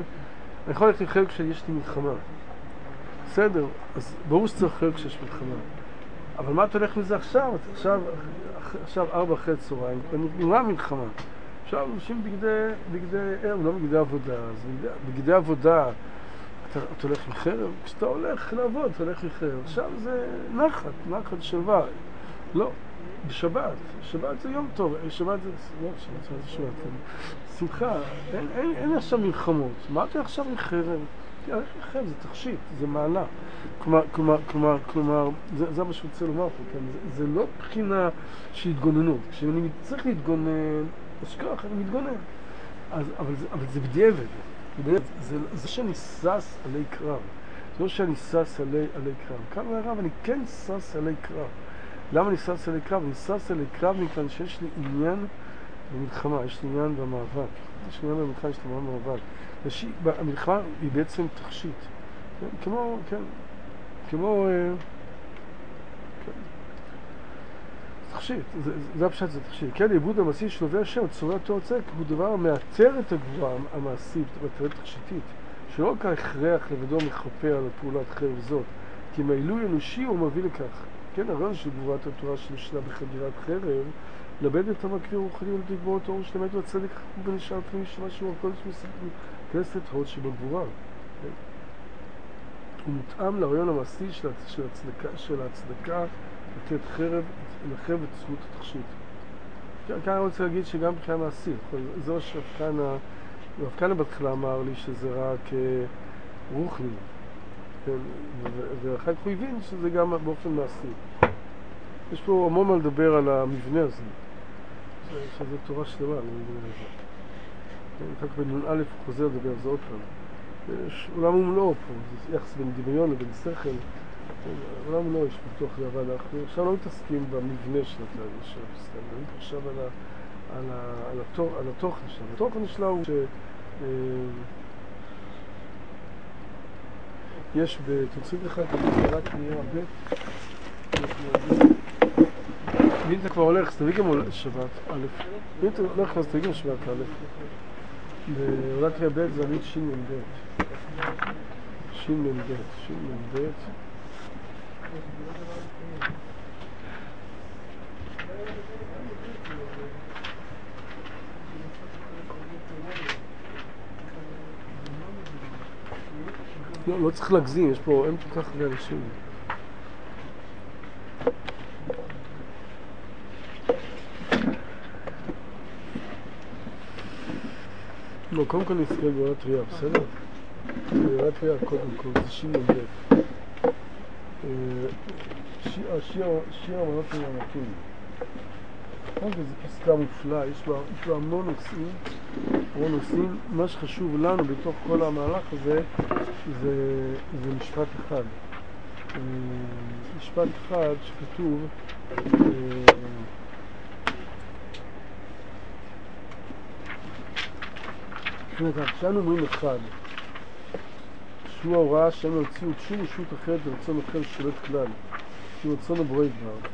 עם חרב כשיש לי מלחמה. בסדר, אז ברור שצריך חרב כשיש מלחמה. אבל מה אתה הולך מזה עכשיו? עכשיו 4 אחרי צהריים, נגמרה מלחמה. עכשיו אנשים בגדי ערב, לא בגדי עבודה. אז בגדי עבודה אתה הולך עם חרב? כשאתה הולך לעבוד, אתה הולך עם חרב. עכשיו זה נחת, שלווה. לא, בשבת זה יום טוב. שבת זה שמחה. אין עכשיו מלחמות. מה אתה עכשיו עם חרב? הולך עם חרב, זה תכשיט, זה מעלה. כלומר, זה מה שרוצה לומר פה, זה לא בחינה של התגוננות. כשאני צריך להתגונן, אז ככה, אני מתגונן. אבל זה בדיעבד. זה שאני סס עלי קרב. זה לא שאני סס עלי קרב. כאן אומר הרב, אני כן סס עלי קרב. למה אני סס עלי קרב? אני סס עלי קרב מכאן שיש לי עניין במלחמה, יש לי עניין במאבק. יש לי עניין במלחמה, יש לי עניין במאבק. המלחמה היא בעצם תכשיט. כמו תכשיט, זה הפשט, זה תכשיט. כן, העיבוד המעשי של שלבי השם, צורי הטהור והצדק, הוא דבר המאתר את הגבורה המעשית, המאתרת תכשיטית, שלא רק ההכרח לבדו מכפר על פעולת חרב זאת, כי מהעילוי אנושי הוא מביא לכך. כן, הרעיון של גבורת התורה שנשלה בחדירת חרב, לאבד את המקריא רוחני ולגבורת האור של אמת והצדק בנשאר פנימי של משהו הקודש מסתכלים, כנסת הוד שבגבורה. הוא מותאם לרעיון המעשי של ההצדקה לתת חרב, לחרב את זכות התכשיט. כאן אני רוצה להגיד שגם מבחינה מעשית, זה מה שהרב בהתחלה אמר לי שזה רק רוחני, ואחר כך הוא הבין שזה גם באופן מעשי. יש פה המון מה לדבר על המבנה הזה. שזה תורה שלמה, אני מדבר על זה. אחר כך בנ"א הוא חוזר לדבר על זה עוד פעם. יש עולם ומלואו פה, זה יחס בין דמיון לבין שכל. עולם ומלואו יש בתוך זה, אבל אנחנו עכשיו לא מתעסקים במבנה של הפסקה, אני חושב על התוכן שלה. התוכן שלה הוא יש בתוצאים אחד, רק נהיה הרבה. אם אתה כבר הולך, אז תביא גם שבת א'. אם אתה הולך, אז תביא גם שבת א'. ועולת ריה ב' זה עמית שין מ"ב. שין מ"ב. שין מ"ב. לא צריך להגזים, יש פה, אין כל כך הרבה אנשים. לא, קודם כל נסתכל בעולת ריה, בסדר? בעולת ריה קודם כל, זה שיר מ"ב. שיר אמנות ומעמקים. זו פסקה מופלאה, יש בה המון נושאים. מה שחשוב לנו בתוך כל המהלך הזה זה משפט אחד. משפט אחד שכתוב כשאנו אומרים אחד, שהוא ההוראה שהם יוציאו שום רשות אחרת ורצון אחר שולט כלל, שהוא רצון הבורא דבר.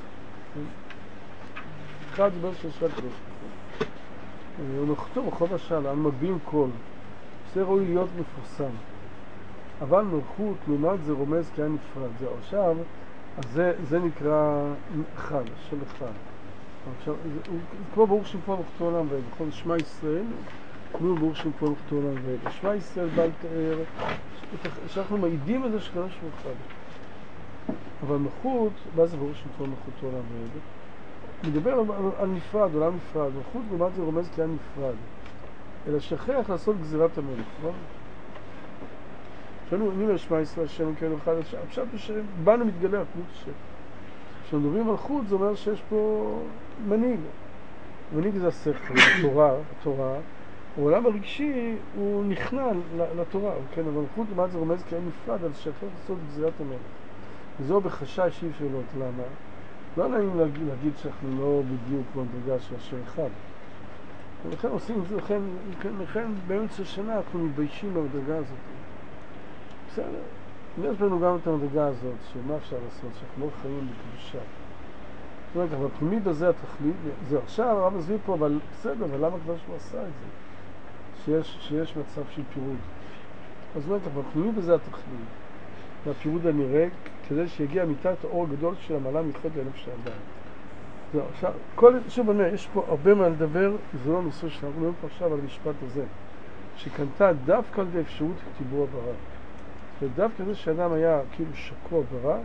אחד זה בעצם של קדוש. ונוכתו רחוב השאלה, אנו מגביהים קול. זה ראוי להיות מפורסם. אבל מלכות, לעומת זה רומז כי היה נפרד. זה עכשיו, אז זה נקרא אחד, של אחד. עכשיו, זה כמו ברוך שם פה מלכותו עולם ועד. נכון, שמע ישראל, כמו ברוך שם פה מלכותו עולם ועד. שמע ישראל בא לתאר, שאנחנו מעידים את זה שקדוש הוא אחד. אבל מלכות, מה זה ברוך שם פה מלכותו עולם ועד? מדבר על נפרד, עולם נפרד. מלכות, לעומת זה רומז כי היה נפרד. אלא שכח לעשות גזירת המלך, נכון? כשאנו אומרים לשמע ישראל השם כן אחד, עכשיו שבאנו מתגלה אחדות השם. כשמדברים על חוד זה אומר שיש פה מנהיג. מנהיג זה השכל, התורה. העולם הרגשי הוא נכנע לתורה, כן? אבל חוד לעומת זה רומז כי היה נפרד, אז שכח לעשות גזירת המלך. וזו בחשש אי אפשר לראות. למה? לא נעים להגיד שאנחנו לא בדיוק במדרגה של השם אחד. ולכן עושים את זה, לכן באמצע השנה אנחנו מתביישים במדרגה הזאת. בסדר, יש לנו גם את המדרגה הזאת, שמה אפשר לעשות, שאנחנו לא חיים בקדושה. זאת אומרת, אבל הפנימית בזה התכלית, זה עכשיו הרב מסביר פה, אבל בסדר, אבל למה הקדוש ברוך הוא עשה את זה? שיש מצב של פירוד. אז זאת אומרת, אבל הפנימית בזה התכלית, והפירוד הנראה, כדי שיגיע מיטת האור הגדול של המעלה מתחת לנפש האדם. זהו, עכשיו, שוב אני אומר, יש פה הרבה מה לדבר, זה לא נושא שאנחנו מדברים פה עכשיו על המשפט הזה, שקנתה דווקא על ידי אפשרות כתיבו עברה. ודווקא זה שאדם היה כאילו שקוע ברע,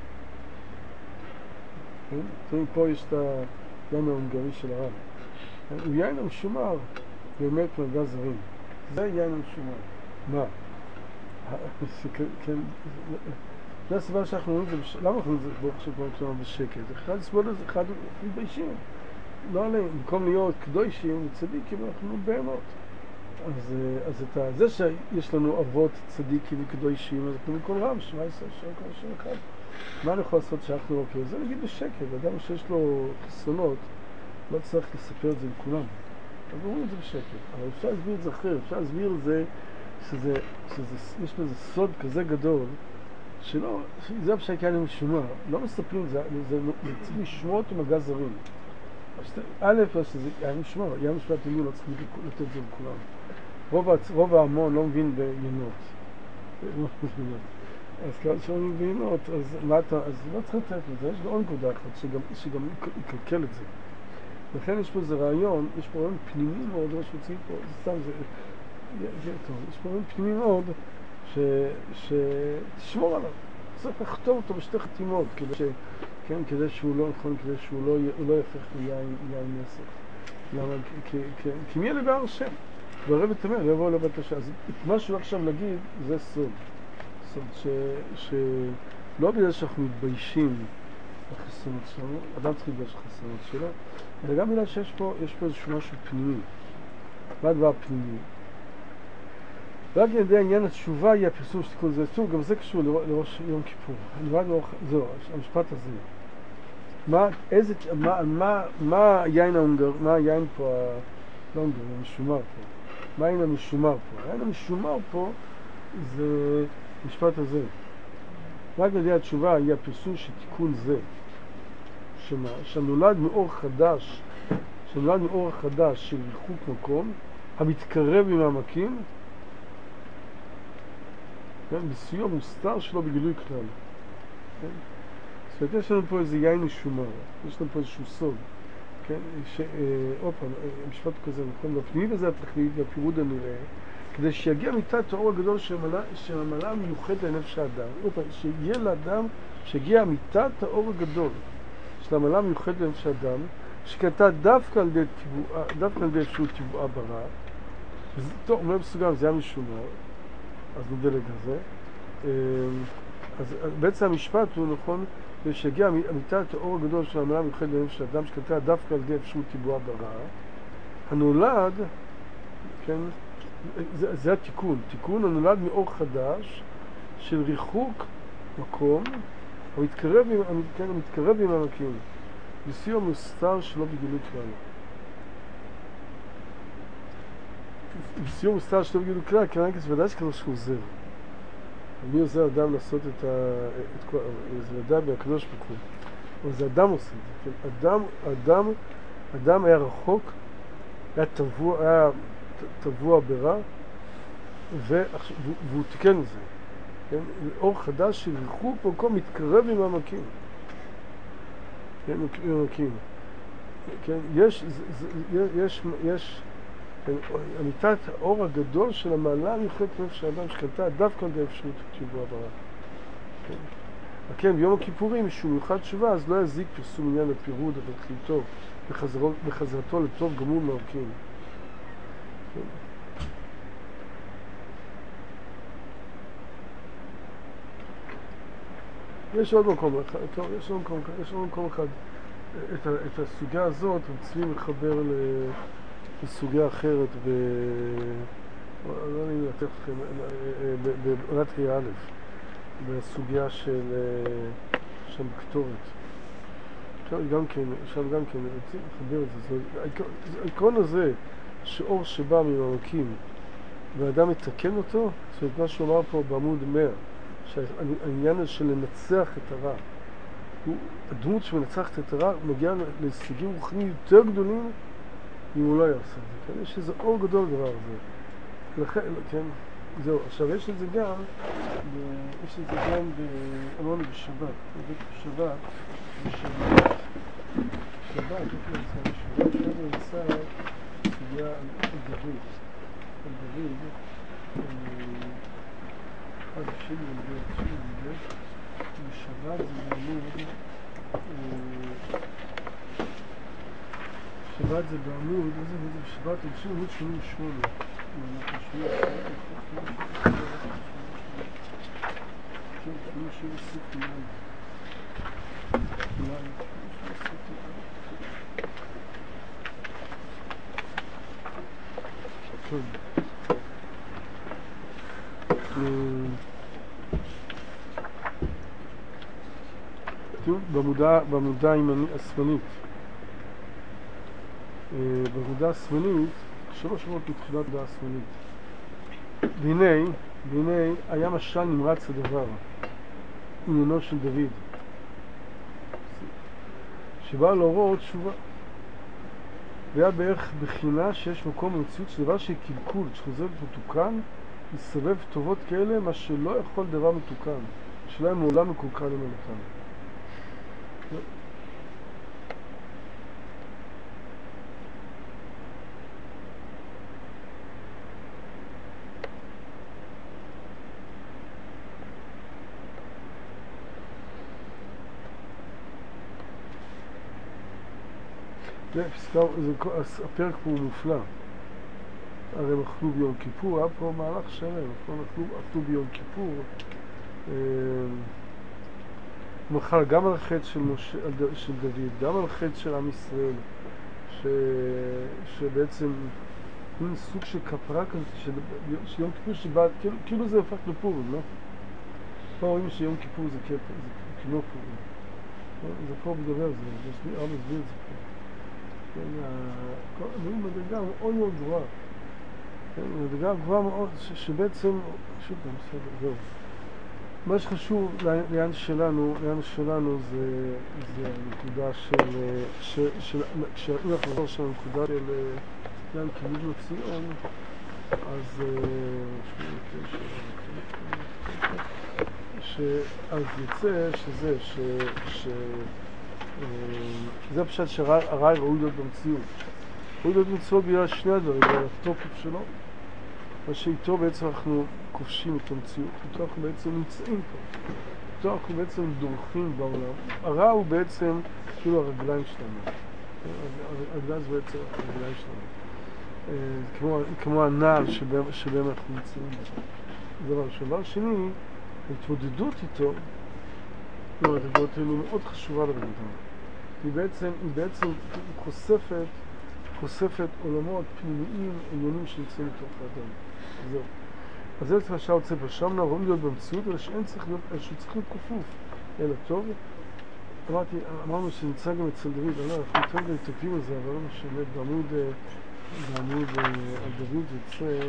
פה יש את היין ההונגרי של הרב. הוא יין המשומר באמת מלגה זרים. זה יין המשומר. מה? זה הסיבה שאנחנו אומרים את זה, למה אנחנו אומרים את זה ברוך שפה שלנו בשקט? אחד לסבול לזה, אחד מתביישים. לא עליהם, במקום להיות קדושים וצדיקים, אנחנו בהמות. אז זה שיש לנו אבות צדיקים וקדושים, אז אנחנו מכל רם, שמע ישראל שם כל השם אחד. מה אני יכול לעשות שאנחנו לא כאילו? זה נגיד בשקט, אדם שיש לו חסרונות, לא צריך לספר את זה לכולם. אז אומרים את זה בשקט, אבל אפשר להסביר את זה אחר, אפשר להסביר את זה שיש בזה סוד כזה גדול, שלא, זה הפשט כאן משומע, לא מספרים את זה, זה צריך לשמוע אותו מגע זרים. א', שזה היה משמע, היה משפט ימין, לא צריך לתת את זה לכולם. רוב ההמון לא מבין ביינות. אז כאלה שלא מבין ביינות, אז לא צריך לתת את זה, יש לו עוד נקודה אחת שגם יקלקל את זה. לכן יש פה איזה רעיון, יש פה רעיון פנימי מאוד, מה שרוצים פה, זה סתם, זה טוב, יש פה רעיון פנימי מאוד, שתשמור עליו. צריך לכתוב אותו בשתי חתימות, כדי שהוא לא נכון, כדי שהוא לא יהפך ליין נסך. למה? כי מי אלה בהר השם? והרב תאמר, לא יבוא לבת השעה. אז מה שהוא עכשיו להגיד, זה סוד. סוד שלא בגלל שאנחנו מתביישים החסרונות שלנו, אדם צריך להתגרש החסרונות שלו, אלא גם בגלל שיש פה איזשהו משהו פנימי. מה הדבר הפנימי? רק על ידי עניין התשובה יהיה הפרסום של תיקון זה. שוב, גם זה קשור לראש יום כיפור. זהו, המשפט הזה. מה היין ההונגר, מה היין פה, לא הונגר, המשומר פה. מה היין המשומר פה? היין המשומר פה זה המשפט הזה. רק על ידי התשובה יהיה הפרסום של תיקון זה. שמה? שנולד מאור חדש של ריחוק מקום, המתקרב עם העמקים, כן? בסיוע מוסתר שלו בגילוי כלל. כן? זאת אומרת, יש לנו פה איזה יין משומר, יש לנו פה איזשהו סוד. כן? עוד פעם, המשפט כזה, נכון? והפנימי בזה התכלית והפירוד הנראה, כדי שיגיע מיטת האור הגדול של המעלה המיוחד לנפש האדם. עוד פעם, שיהיה לאדם, שיגיע מיטת האור הגדול של המעלה המיוחד לנפש האדם, שקנתה דווקא על ידי אפשרות טבועה ברע. טוב, אומר בסוגם, זה היה משומר, אז נדלג על זה. אז בעצם המשפט הוא נכון, שיגיע מיטת האור הגדול של המעלה המיוחד לנפש האדם, שקנתה דווקא על ידי אפשרות טבועה ברע. הנולד, כן, זה התיקון. תיקון הנולד מאור חדש של ריחוק מקום, המתקרב עם העמקים. בסיוע מוסתר שלא בגילוי כלל. בסיוע מוסתר שלא בגילוי כלל, כנראה ודאי שקדוש הוא עוזר. מי עוזר אדם לעשות זה ודאי בהקדוש ברוך הוא. אבל זה אדם עושה את זה. אדם היה רחוק, היה טבוע ברע, והוא תיקן את זה. כן? אור חדש של ריחוק מקום מתקרב עם העמקים. כן, כן, יש אמיתת האור הגדול של המעלה המיוחדת לנפש האדם שקנתה דווקא על ידי אפשרות טבועה ברע. כן, ביום הכיפורים שהוא מיוחד תשובה, אז לא יזיק פרסום עניין הפירוד ותכליתו בחזרתו לטוב גמול מהוקים. יש עוד מקום אחד, את הסוגיה הזאת, רוצים לחבר לסוגיה אחרת לא אני אתן לכם, בעונת א', בסוגיה של קטורת. שם גם כן, רוצים לחבר את זה. העיקרון הזה, שאור שבא ממעמקים, והאדם מתקן אותו, זאת אומרת מה שהוא אמר פה בעמוד 100, שהעניין הזה של לנצח את הרע, הדמות שמנצחת את הרע מגיעה להישגים רוחניים יותר גדולים אם הוא לא יעשה את זה. כן? יש איזה אור גדול דבר הזה. לכן, כן, זהו. עכשיו יש את זה גם, אמרנו בשבת, בשבת, חבר'ה נמצא סוגיה על דוד. בשבת זה בעמוד, איזה בשבת אנשים עמוד 88. בעמודה השמאלית. בעמודה השמאלית, 3 שורות מתחילת בעמודה השמאלית. והנה היה משל נמרץ הדבר, עניינו של דוד, שבא להורות תשובה. והיה בערך בחינה שיש מקום במציאות שדבר של קלקול, שחוזר מתוקן, יסבב טובות כאלה, מה שלא יכול דבר מתוקן, שלא היה מעולם מקולקל למנותן. הפרק פה הוא מופלא. הרי הם אכלו ביום כיפור, היה פה מהלך שלם, אכלו ביום כיפור. מחל גם על החטא של דוד, גם על החטא של עם ישראל, שבעצם מין סוג של כפרה כזאת של יום כיפור שבא, כאילו זה הפך לפורים, לא? פה רואים שיום כיפור זה כמו פורים. זה פה מדבר, הרב מסביר את זה פה. רואים מדרגה מאוד מאוד גבוהה. מדרגה גבוהה מאוד, שבעצם, פשוט בסדר, זהו. מה שחשוב לעניין שלנו זה הנקודה כשאם אנחנו נחזור של הנקודה של עניין כיבוד לציון, אז אז יוצא זה פשוט שהרעי ראוי להיות במציאות. ראוי להיות במציאות בגלל שני הדברים, בגלל התוקף שלו, מה שאיתו בעצם אנחנו כובשים את המציאות, איתו אנחנו בעצם נמצאים פה, איתו אנחנו בעצם דורכים בעולם. הרע הוא בעצם כאילו הרגליים שלנו, הרגליים זה בעצם הרגליים שלנו, כמו הנעל שבהם אנחנו נמצאים בו. זה דבר ראשון. דבר שני, ההתמודדות איתו, ההתמודדות היא מאוד חשובה לבן אדם. היא בעצם חושפת עולמות פנימיים, עניינים שנמצאים בתוך האדם. זהו. אז זה צריך לשאול צפר, שם נערום להיות במציאות, אלא שהוא צריך להיות כפוף אל הטוב. אמרנו שנמצא גם אצל דוד, אנחנו יותר גם מתעכבים על זה, אבל לא משנה, בעמוד על דוד יוצא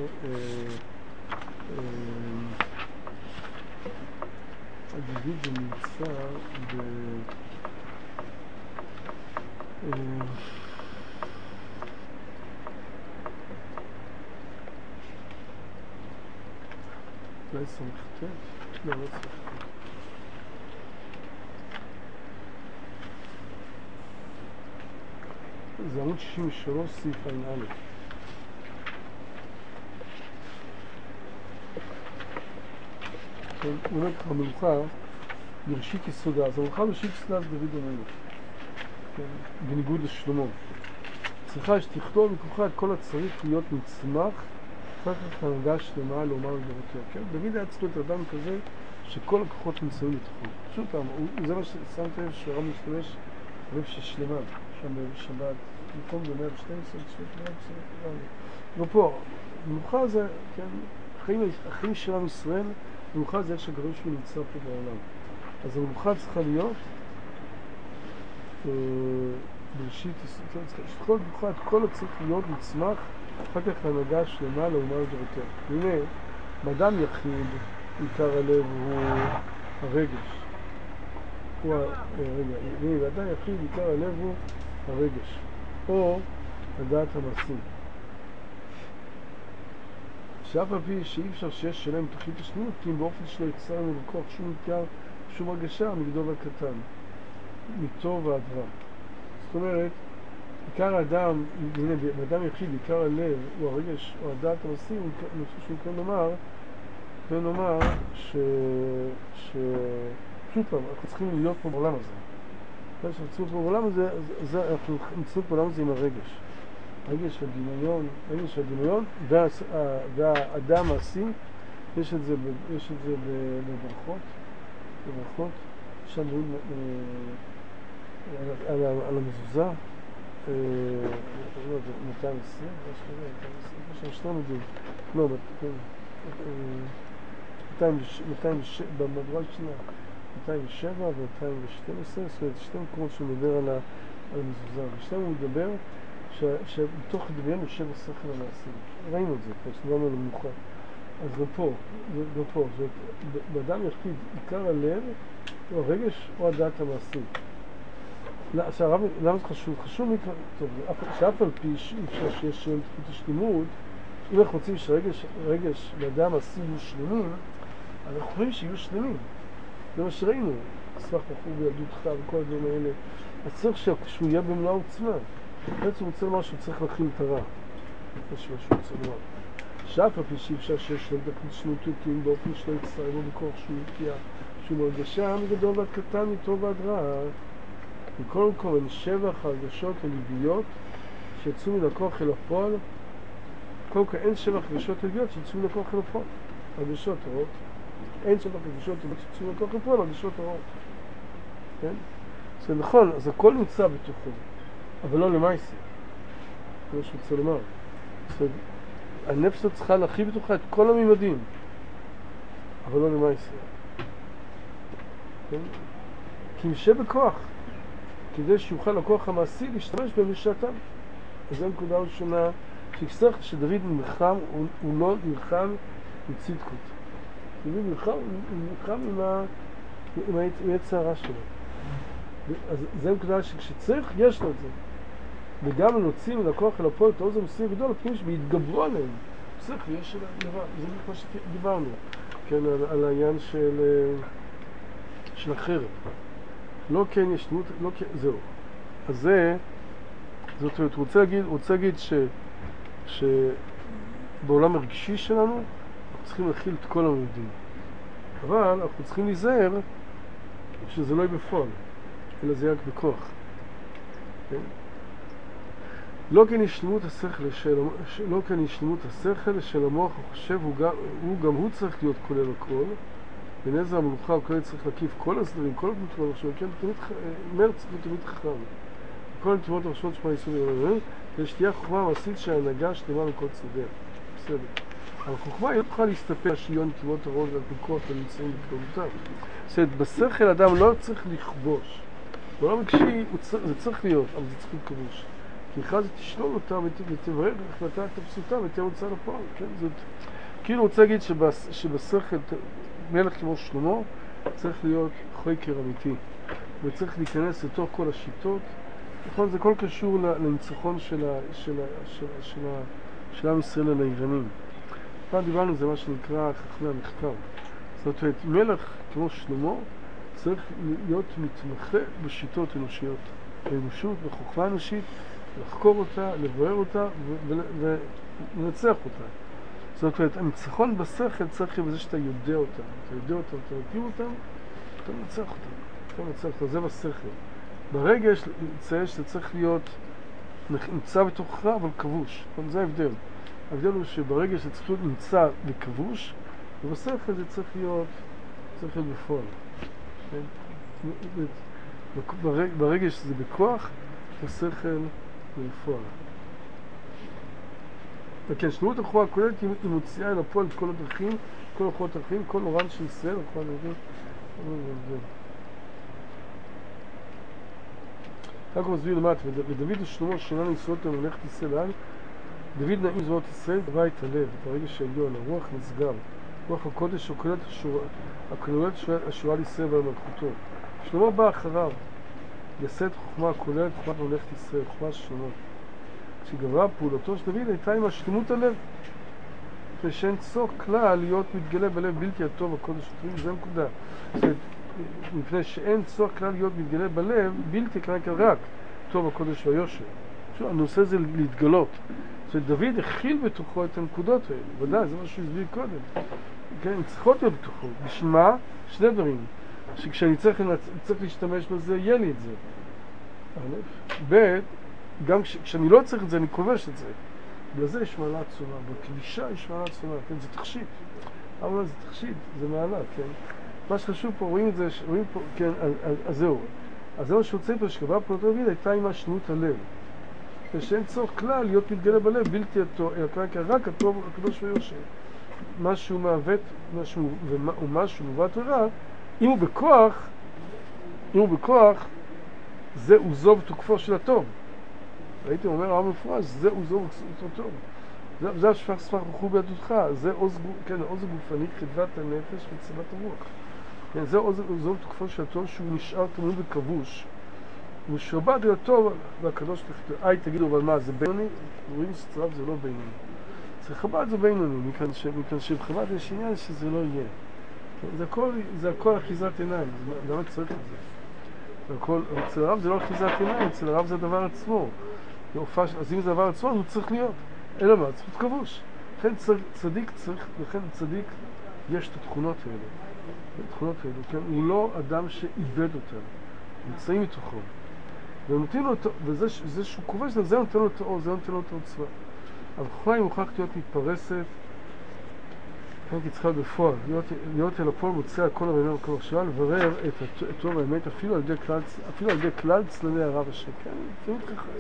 על דוד זה נמצא אולי סמכת? לא סמכת. זה עמוד 63, סעיף א'. הוא אומר ככה, המלוכה בראשית יסודה. אז המלוכה בראשית יסודה זה דוד המלך. בניגוד לשלמה. צריכה שתכלול מכוחה את כל הצריך להיות מצמח, אחר כך הנהגה שלמה לומר לדורותיה. כן? דוד היה צריך להיות אדם כזה שכל הכוחות נמצאים לתוכו. פשוט זה מה ששמת לב שהרב משתמש רב ששלמה, שם בשבת, במקום במאה 12, ופה, מלוכה זה, כן, החיים של עם ישראל, מלוכה זה איך שהקדוש ברוך הוא נמצא פה בעולם. אז המלוכה צריכה להיות בראשית, שכל מלוכה, את כל הצריך להיות מצמח, אחר כך הנהגה שלמה לאומה לדורותיה. הנה, באדם יחיד, עיקר הלב הוא הרגש. באדם יחיד, עיקר הלב הוא הרגש. או הדעת המעשים. שאף על פי שאי אפשר שיש שלהם תוכנית השלמות, כי אם באופן שלא יצא לנו בכוח שום עיקר, שום הרגשה מגדול הקטן, מטוב ועד רע. זאת אומרת, עיקר האדם, באדם יחיד, עיקר הלב הוא הרגש או הדעת המעשים, אני חושב שהוא כן לומר פשוט פעם, אנחנו צריכים להיות פה בעולם הזה. כשאנחנו צריכים פה בעולם הזה, אנחנו נמצאים פה בעולם הזה עם הרגש. הרגש והדמיון והאדם המעשי, יש את זה בברכות, שם רואים על המזוזה, 220, יש שם שני עמודים, לא, 207, במדרג שנייה, 207 ו-212, זאת אומרת, שתי מקומות שהוא מדבר על המזוזה, ושתיים הוא מדבר שבתוך דמיון יושב השכל המעשי. ראינו את זה, כשדיברנו על המנוחה. אז גם פה, באדם יחיד, עיקר הלב הוא הרגש או הדעת המעשי. למה זה חשוב? חשוב שאף על פי שאי-אפשר שיש שם תפות השלימות, אם אנחנו רוצים שרגש והדעת המעשי יהיו שלמים, אנחנו חושבים שיהיו שלמים. זה מה שראינו, אסמך בחור בילדותך וכל הדברים האלה. אז צריך שהוא יהיה במלוא העוצמה. בעצם הוא רוצה לומר שהוא צריך להכיל את הרע. זה מה שהוא רוצה לומר. שאף על פי שאי אפשר שיש להם תפות השלימות, כי אם באופן שלא יצטרך בו בכוח שהוא מרגשה מגדול ועד קטן, מטוב ועד רע. מכל מקום, אין שבח הרגשות הליביות שיצאו מן הכוח אל הפועל. קודם כל, אין שבח הרגשות הליביות שיצאו מן הכוח אל הפועל. הרגשות הרעות. אין שבח הרגשות הליביות שיצאו מן הכוח אל הפועל, הרגשות הרעות. כן? זה נכון, אז הכל נמצא בתוכו, אבל לא למעשה. זה מה שרוצה לומר. הנפש צריכה להכיל בתוכה את כל הממדים, אבל לא למעשה. כן? כי יושב בכוח, כדי שיוכל הכוח המעשי להשתמש בהם לשעתם. אז זו הנקודה הראשונה, שדוד נלחם, הוא לא נלחם בצדקות. דוד נלחם עם היצר הרע שלו. אז זו הנקודה שכשצריך, יש לו את זה. וגם להוציא מן הכוח אל הפועל את העוז המוסרי הגדול, לפני שבהתגברו עליהם. צריך, יש דבר, זה מה שדיברנו, כן, על העניין של החרב. לא כן ישנות, לא כן, זהו. אז זה, זאת אומרת, הוא רוצה להגיד שבעולם הרגשי שלנו, אנחנו צריכים להכיל את כל הממדים. אבל אנחנו צריכים להיזהר שזה לא יהיה בפועל, אלא זה רק בכוח. כן? לא כן ישלמות השכל של המוח החושב, הוא צריך להיות כולל הכל, ונזר המלוכה הכולל צריך להקיף כל הסדרים, כל התמותות הראשונות, כן, מר צריך להיות תמיד חכם. כל התמותות הראשונות שמה יסוד ולממן, כדי שתהיה חוכמה מעשית שההנהגה שלמה מכל צדדיה. בסדר. אבל חוכמה היא לא תוכל להסתפק שיון תמות הראש והפיקוח הנמצאים בכללותם. זאת אומרת, בשכל אדם לא צריך לכבוש. בעולם רגשי זה צריך להיות, אבל זה צריך להיות כבוש. כי אחד זה תשלול אותה ותברר החלטה את הפסותה ותהיה הוצאה לפועל, כן? זאת, כאילו רוצה להגיד שבשכל מלך כמו שלמה צריך להיות חוקר אמיתי וצריך להיכנס לתוך כל השיטות. נכון, זה כל קשור לניצחון של עם ישראל על האיראנים. פעם דיברנו, זה מה שנקרא חכמי המחקר. זאת אומרת, מלך כמו שלמה צריך להיות מתמחה בשיטות אנושיות, באנושות, בחוכמה אנושית, לחקור אותה, לברר אותה ולנצח אותה. זאת אומרת, הניצחון בשכל צריך בזה שאתה יודע אותם. אתה יודע אותם, אתה מכיר אותם, אתה מנצח אותם. אתה מנצח אותם, זה בשכל. ברגע שזה צריך להיות נמצא בתוכך, אבל כבוש. זה ההבדל. ההבדל הוא שברגע שזה צריך להיות נמצא וכבוש, ובשכל זה צריך להיות בפועל. ברגע שזה בכוח, השכל בפועל. וכן, שלמות החוכמה הכוללת היא מוציאה אל הפועל את כל הדרכים, כל אורחות הדרכים, כל אורן של ישראל, רק הוא מסביר למטה, ודוד ושלמה שינה ניסויות למלאכת ישראל לעם, דוד נעים זרועות ישראל, טבע את הלב, את הרגש העליון, הרוח נסגר, רוח הקודש הכוללת השורה לישראל ועל מלכותו. שלמה בא אחריו, יסד חוכמה הכוללת, חוכמת ממלכת ישראל, חוכמה של שלמה. כשגברה פעולתו של דוד הייתה עם השלמות הלב, ושאין צורך כלל להיות מתגלה בלב בלתי הטוב הקודש הטוב, זה נקודה. מפני שאין צורך כלל להיות מתגלה בלב בלתי רק טוב הקודש והיושר. הנושא זה להתגלות. דוד הכיל בתוכו את הנקודות האלה, ודאי, זה מה שהוא הסביר קודם. כן, צריכות להיות בתוכו. בשביל מה? שני דברים. שכשאני צריך להשתמש בזה, יהיה לי את זה. ב' גם כשאני לא צריך את זה, אני כובש את זה. בזה יש מעלה עצומה. בקלישה יש מעלה עצומה. כן, זה תכשיט. אבל זה תכשיט, זה מעלה, כן. מה שחשוב פה, רואים את זה, רואים פה, כן, אז זהו. אז זה מה שרוצה פה, שגברה פעולת דוד הייתה עם השלמות הלב. ושאין צורך כלל להיות מתגלה בלב בלתי הטוב, אלא רק הטוב הקדוש והיושר. משהו מעוות, ומשהו מובאת ורע, אם הוא בכוח, זה עוזוב תוקפו של הטוב. הייתם אומר, הרב מפורש, זה עוזוב תוקפו טוב. זה השפך ספח וחור בידותך, זה עוז הגופני, חדוות הנפש וצלת הרוח. כן, זה עוזוב תוקפו של הטוב שהוא נשאר תמיד וכבוש. משובד אל הטוב והקדוש לכתוב. תגידו, אבל מה, זה בינוני? רואים שצרף זה לא בינוני. צריך חב"ד זה בינוני, מכאן שבחב"ד יש עניין שזה לא יהיה. זה הכל אחיזת עיניים, למה צריך את זה? אצל הרב זה לא אחיזת עיניים, אצל הרב זה הדבר עצמו. אז אם זה הדבר עצמו, אז הוא צריך להיות. אלא מה? צריך להיות כבוש. לכן צדיק יש את התכונות האלה. כן? הוא לא אדם שאיבד אותם. נמצאים מתוכו. ונותנים לו אותו, וזה שהוא כובש, זה נותן לו את האור, זה נותן לו את העוצמה. אבל חוכמה היא מוכרחת להיות מתפרסת כן, כי צריכה להיות בפועל, להיות אל הפועל מוצא על כל הרעיון וכל מחשבה, לברר את טוב האמת אפילו על ידי כלל צללי הרב השם, כן?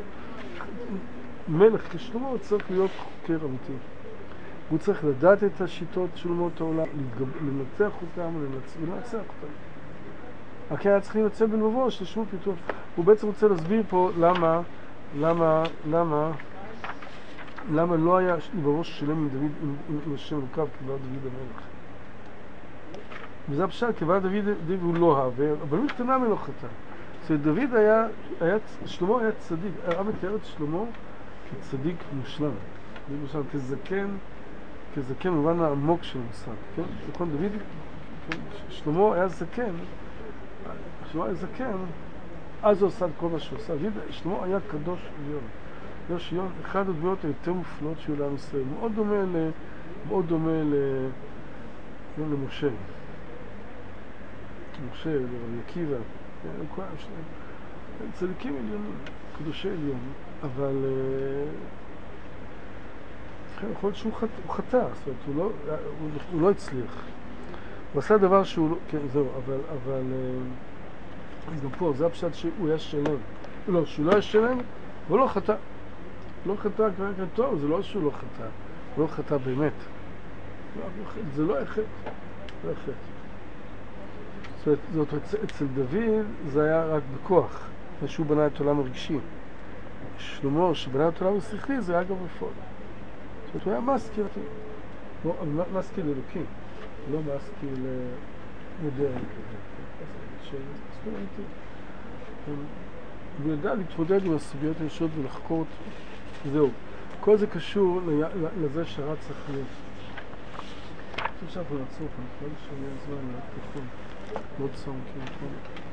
מלך כשלמה צריך להיות חוקר אמיתי. הוא צריך לדעת את השיטות של אומות העולם, לנצח אותם ולנצח אותם. הכי היה צריך להינצל בלבבו, שלשמו פתאום. הוא בעצם רוצה להסביר פה למה לא היה בראש שלם עם דוד, עם השם אלוקיו כבעל דוד המלך. וזה הפשט, כבעל דוד הוא לא אהב, אבל הוא קטנה מלא חטא. זאת אומרת, דוד שלמה היה צדיק, הרב מתאר את שלמה כצדיק מושלם. למשל, כזקן במובן העמוק של המושג, כן? נכון, דוד, שלמה היה זקן, אז הוא עשה את כל מה שהוא עשה. שלמה היה קדוש עליון. קדוש עליון, אחד הדמויות היותר מופלאות שהיו לעם ישראל. מאוד דומה למשה. למשה, לרבי עקיבא. צדיקים עליונים, קדושי עליון. אבל יכול להיות שהוא חטא, זאת אומרת, הוא לא הצליח. הוא עשה דבר שהוא לא, כן, זהו, אבל גם פה, זה הפשט שהוא היה שלם. לא, שהוא לא היה שלם, הוא לא חטא. לא חטא כרגע טוב, זה לא שהוא לא חטא. הוא לא חטא באמת. זה לא החטא. לא החטא. זאת אומרת, אצל דוד זה היה רק בכוח, כשהוא בנה את עולם הרגשי. שלמה, שבנה את עולם השכלי, זה היה גם בפועל. זאת אומרת, הוא היה משכיל, לא, משכיל אלוקי, לא משכיל מודרני כזה. הוא ידע להתמודד עם הסוגיות הישרות ולחקור אותו. זהו. כל זה קשור לזה שרץ החיים. אני חושב שאנחנו נעצור כאן, כל שיהיה זמן לתיכון. מאוד צום, כן, נכון.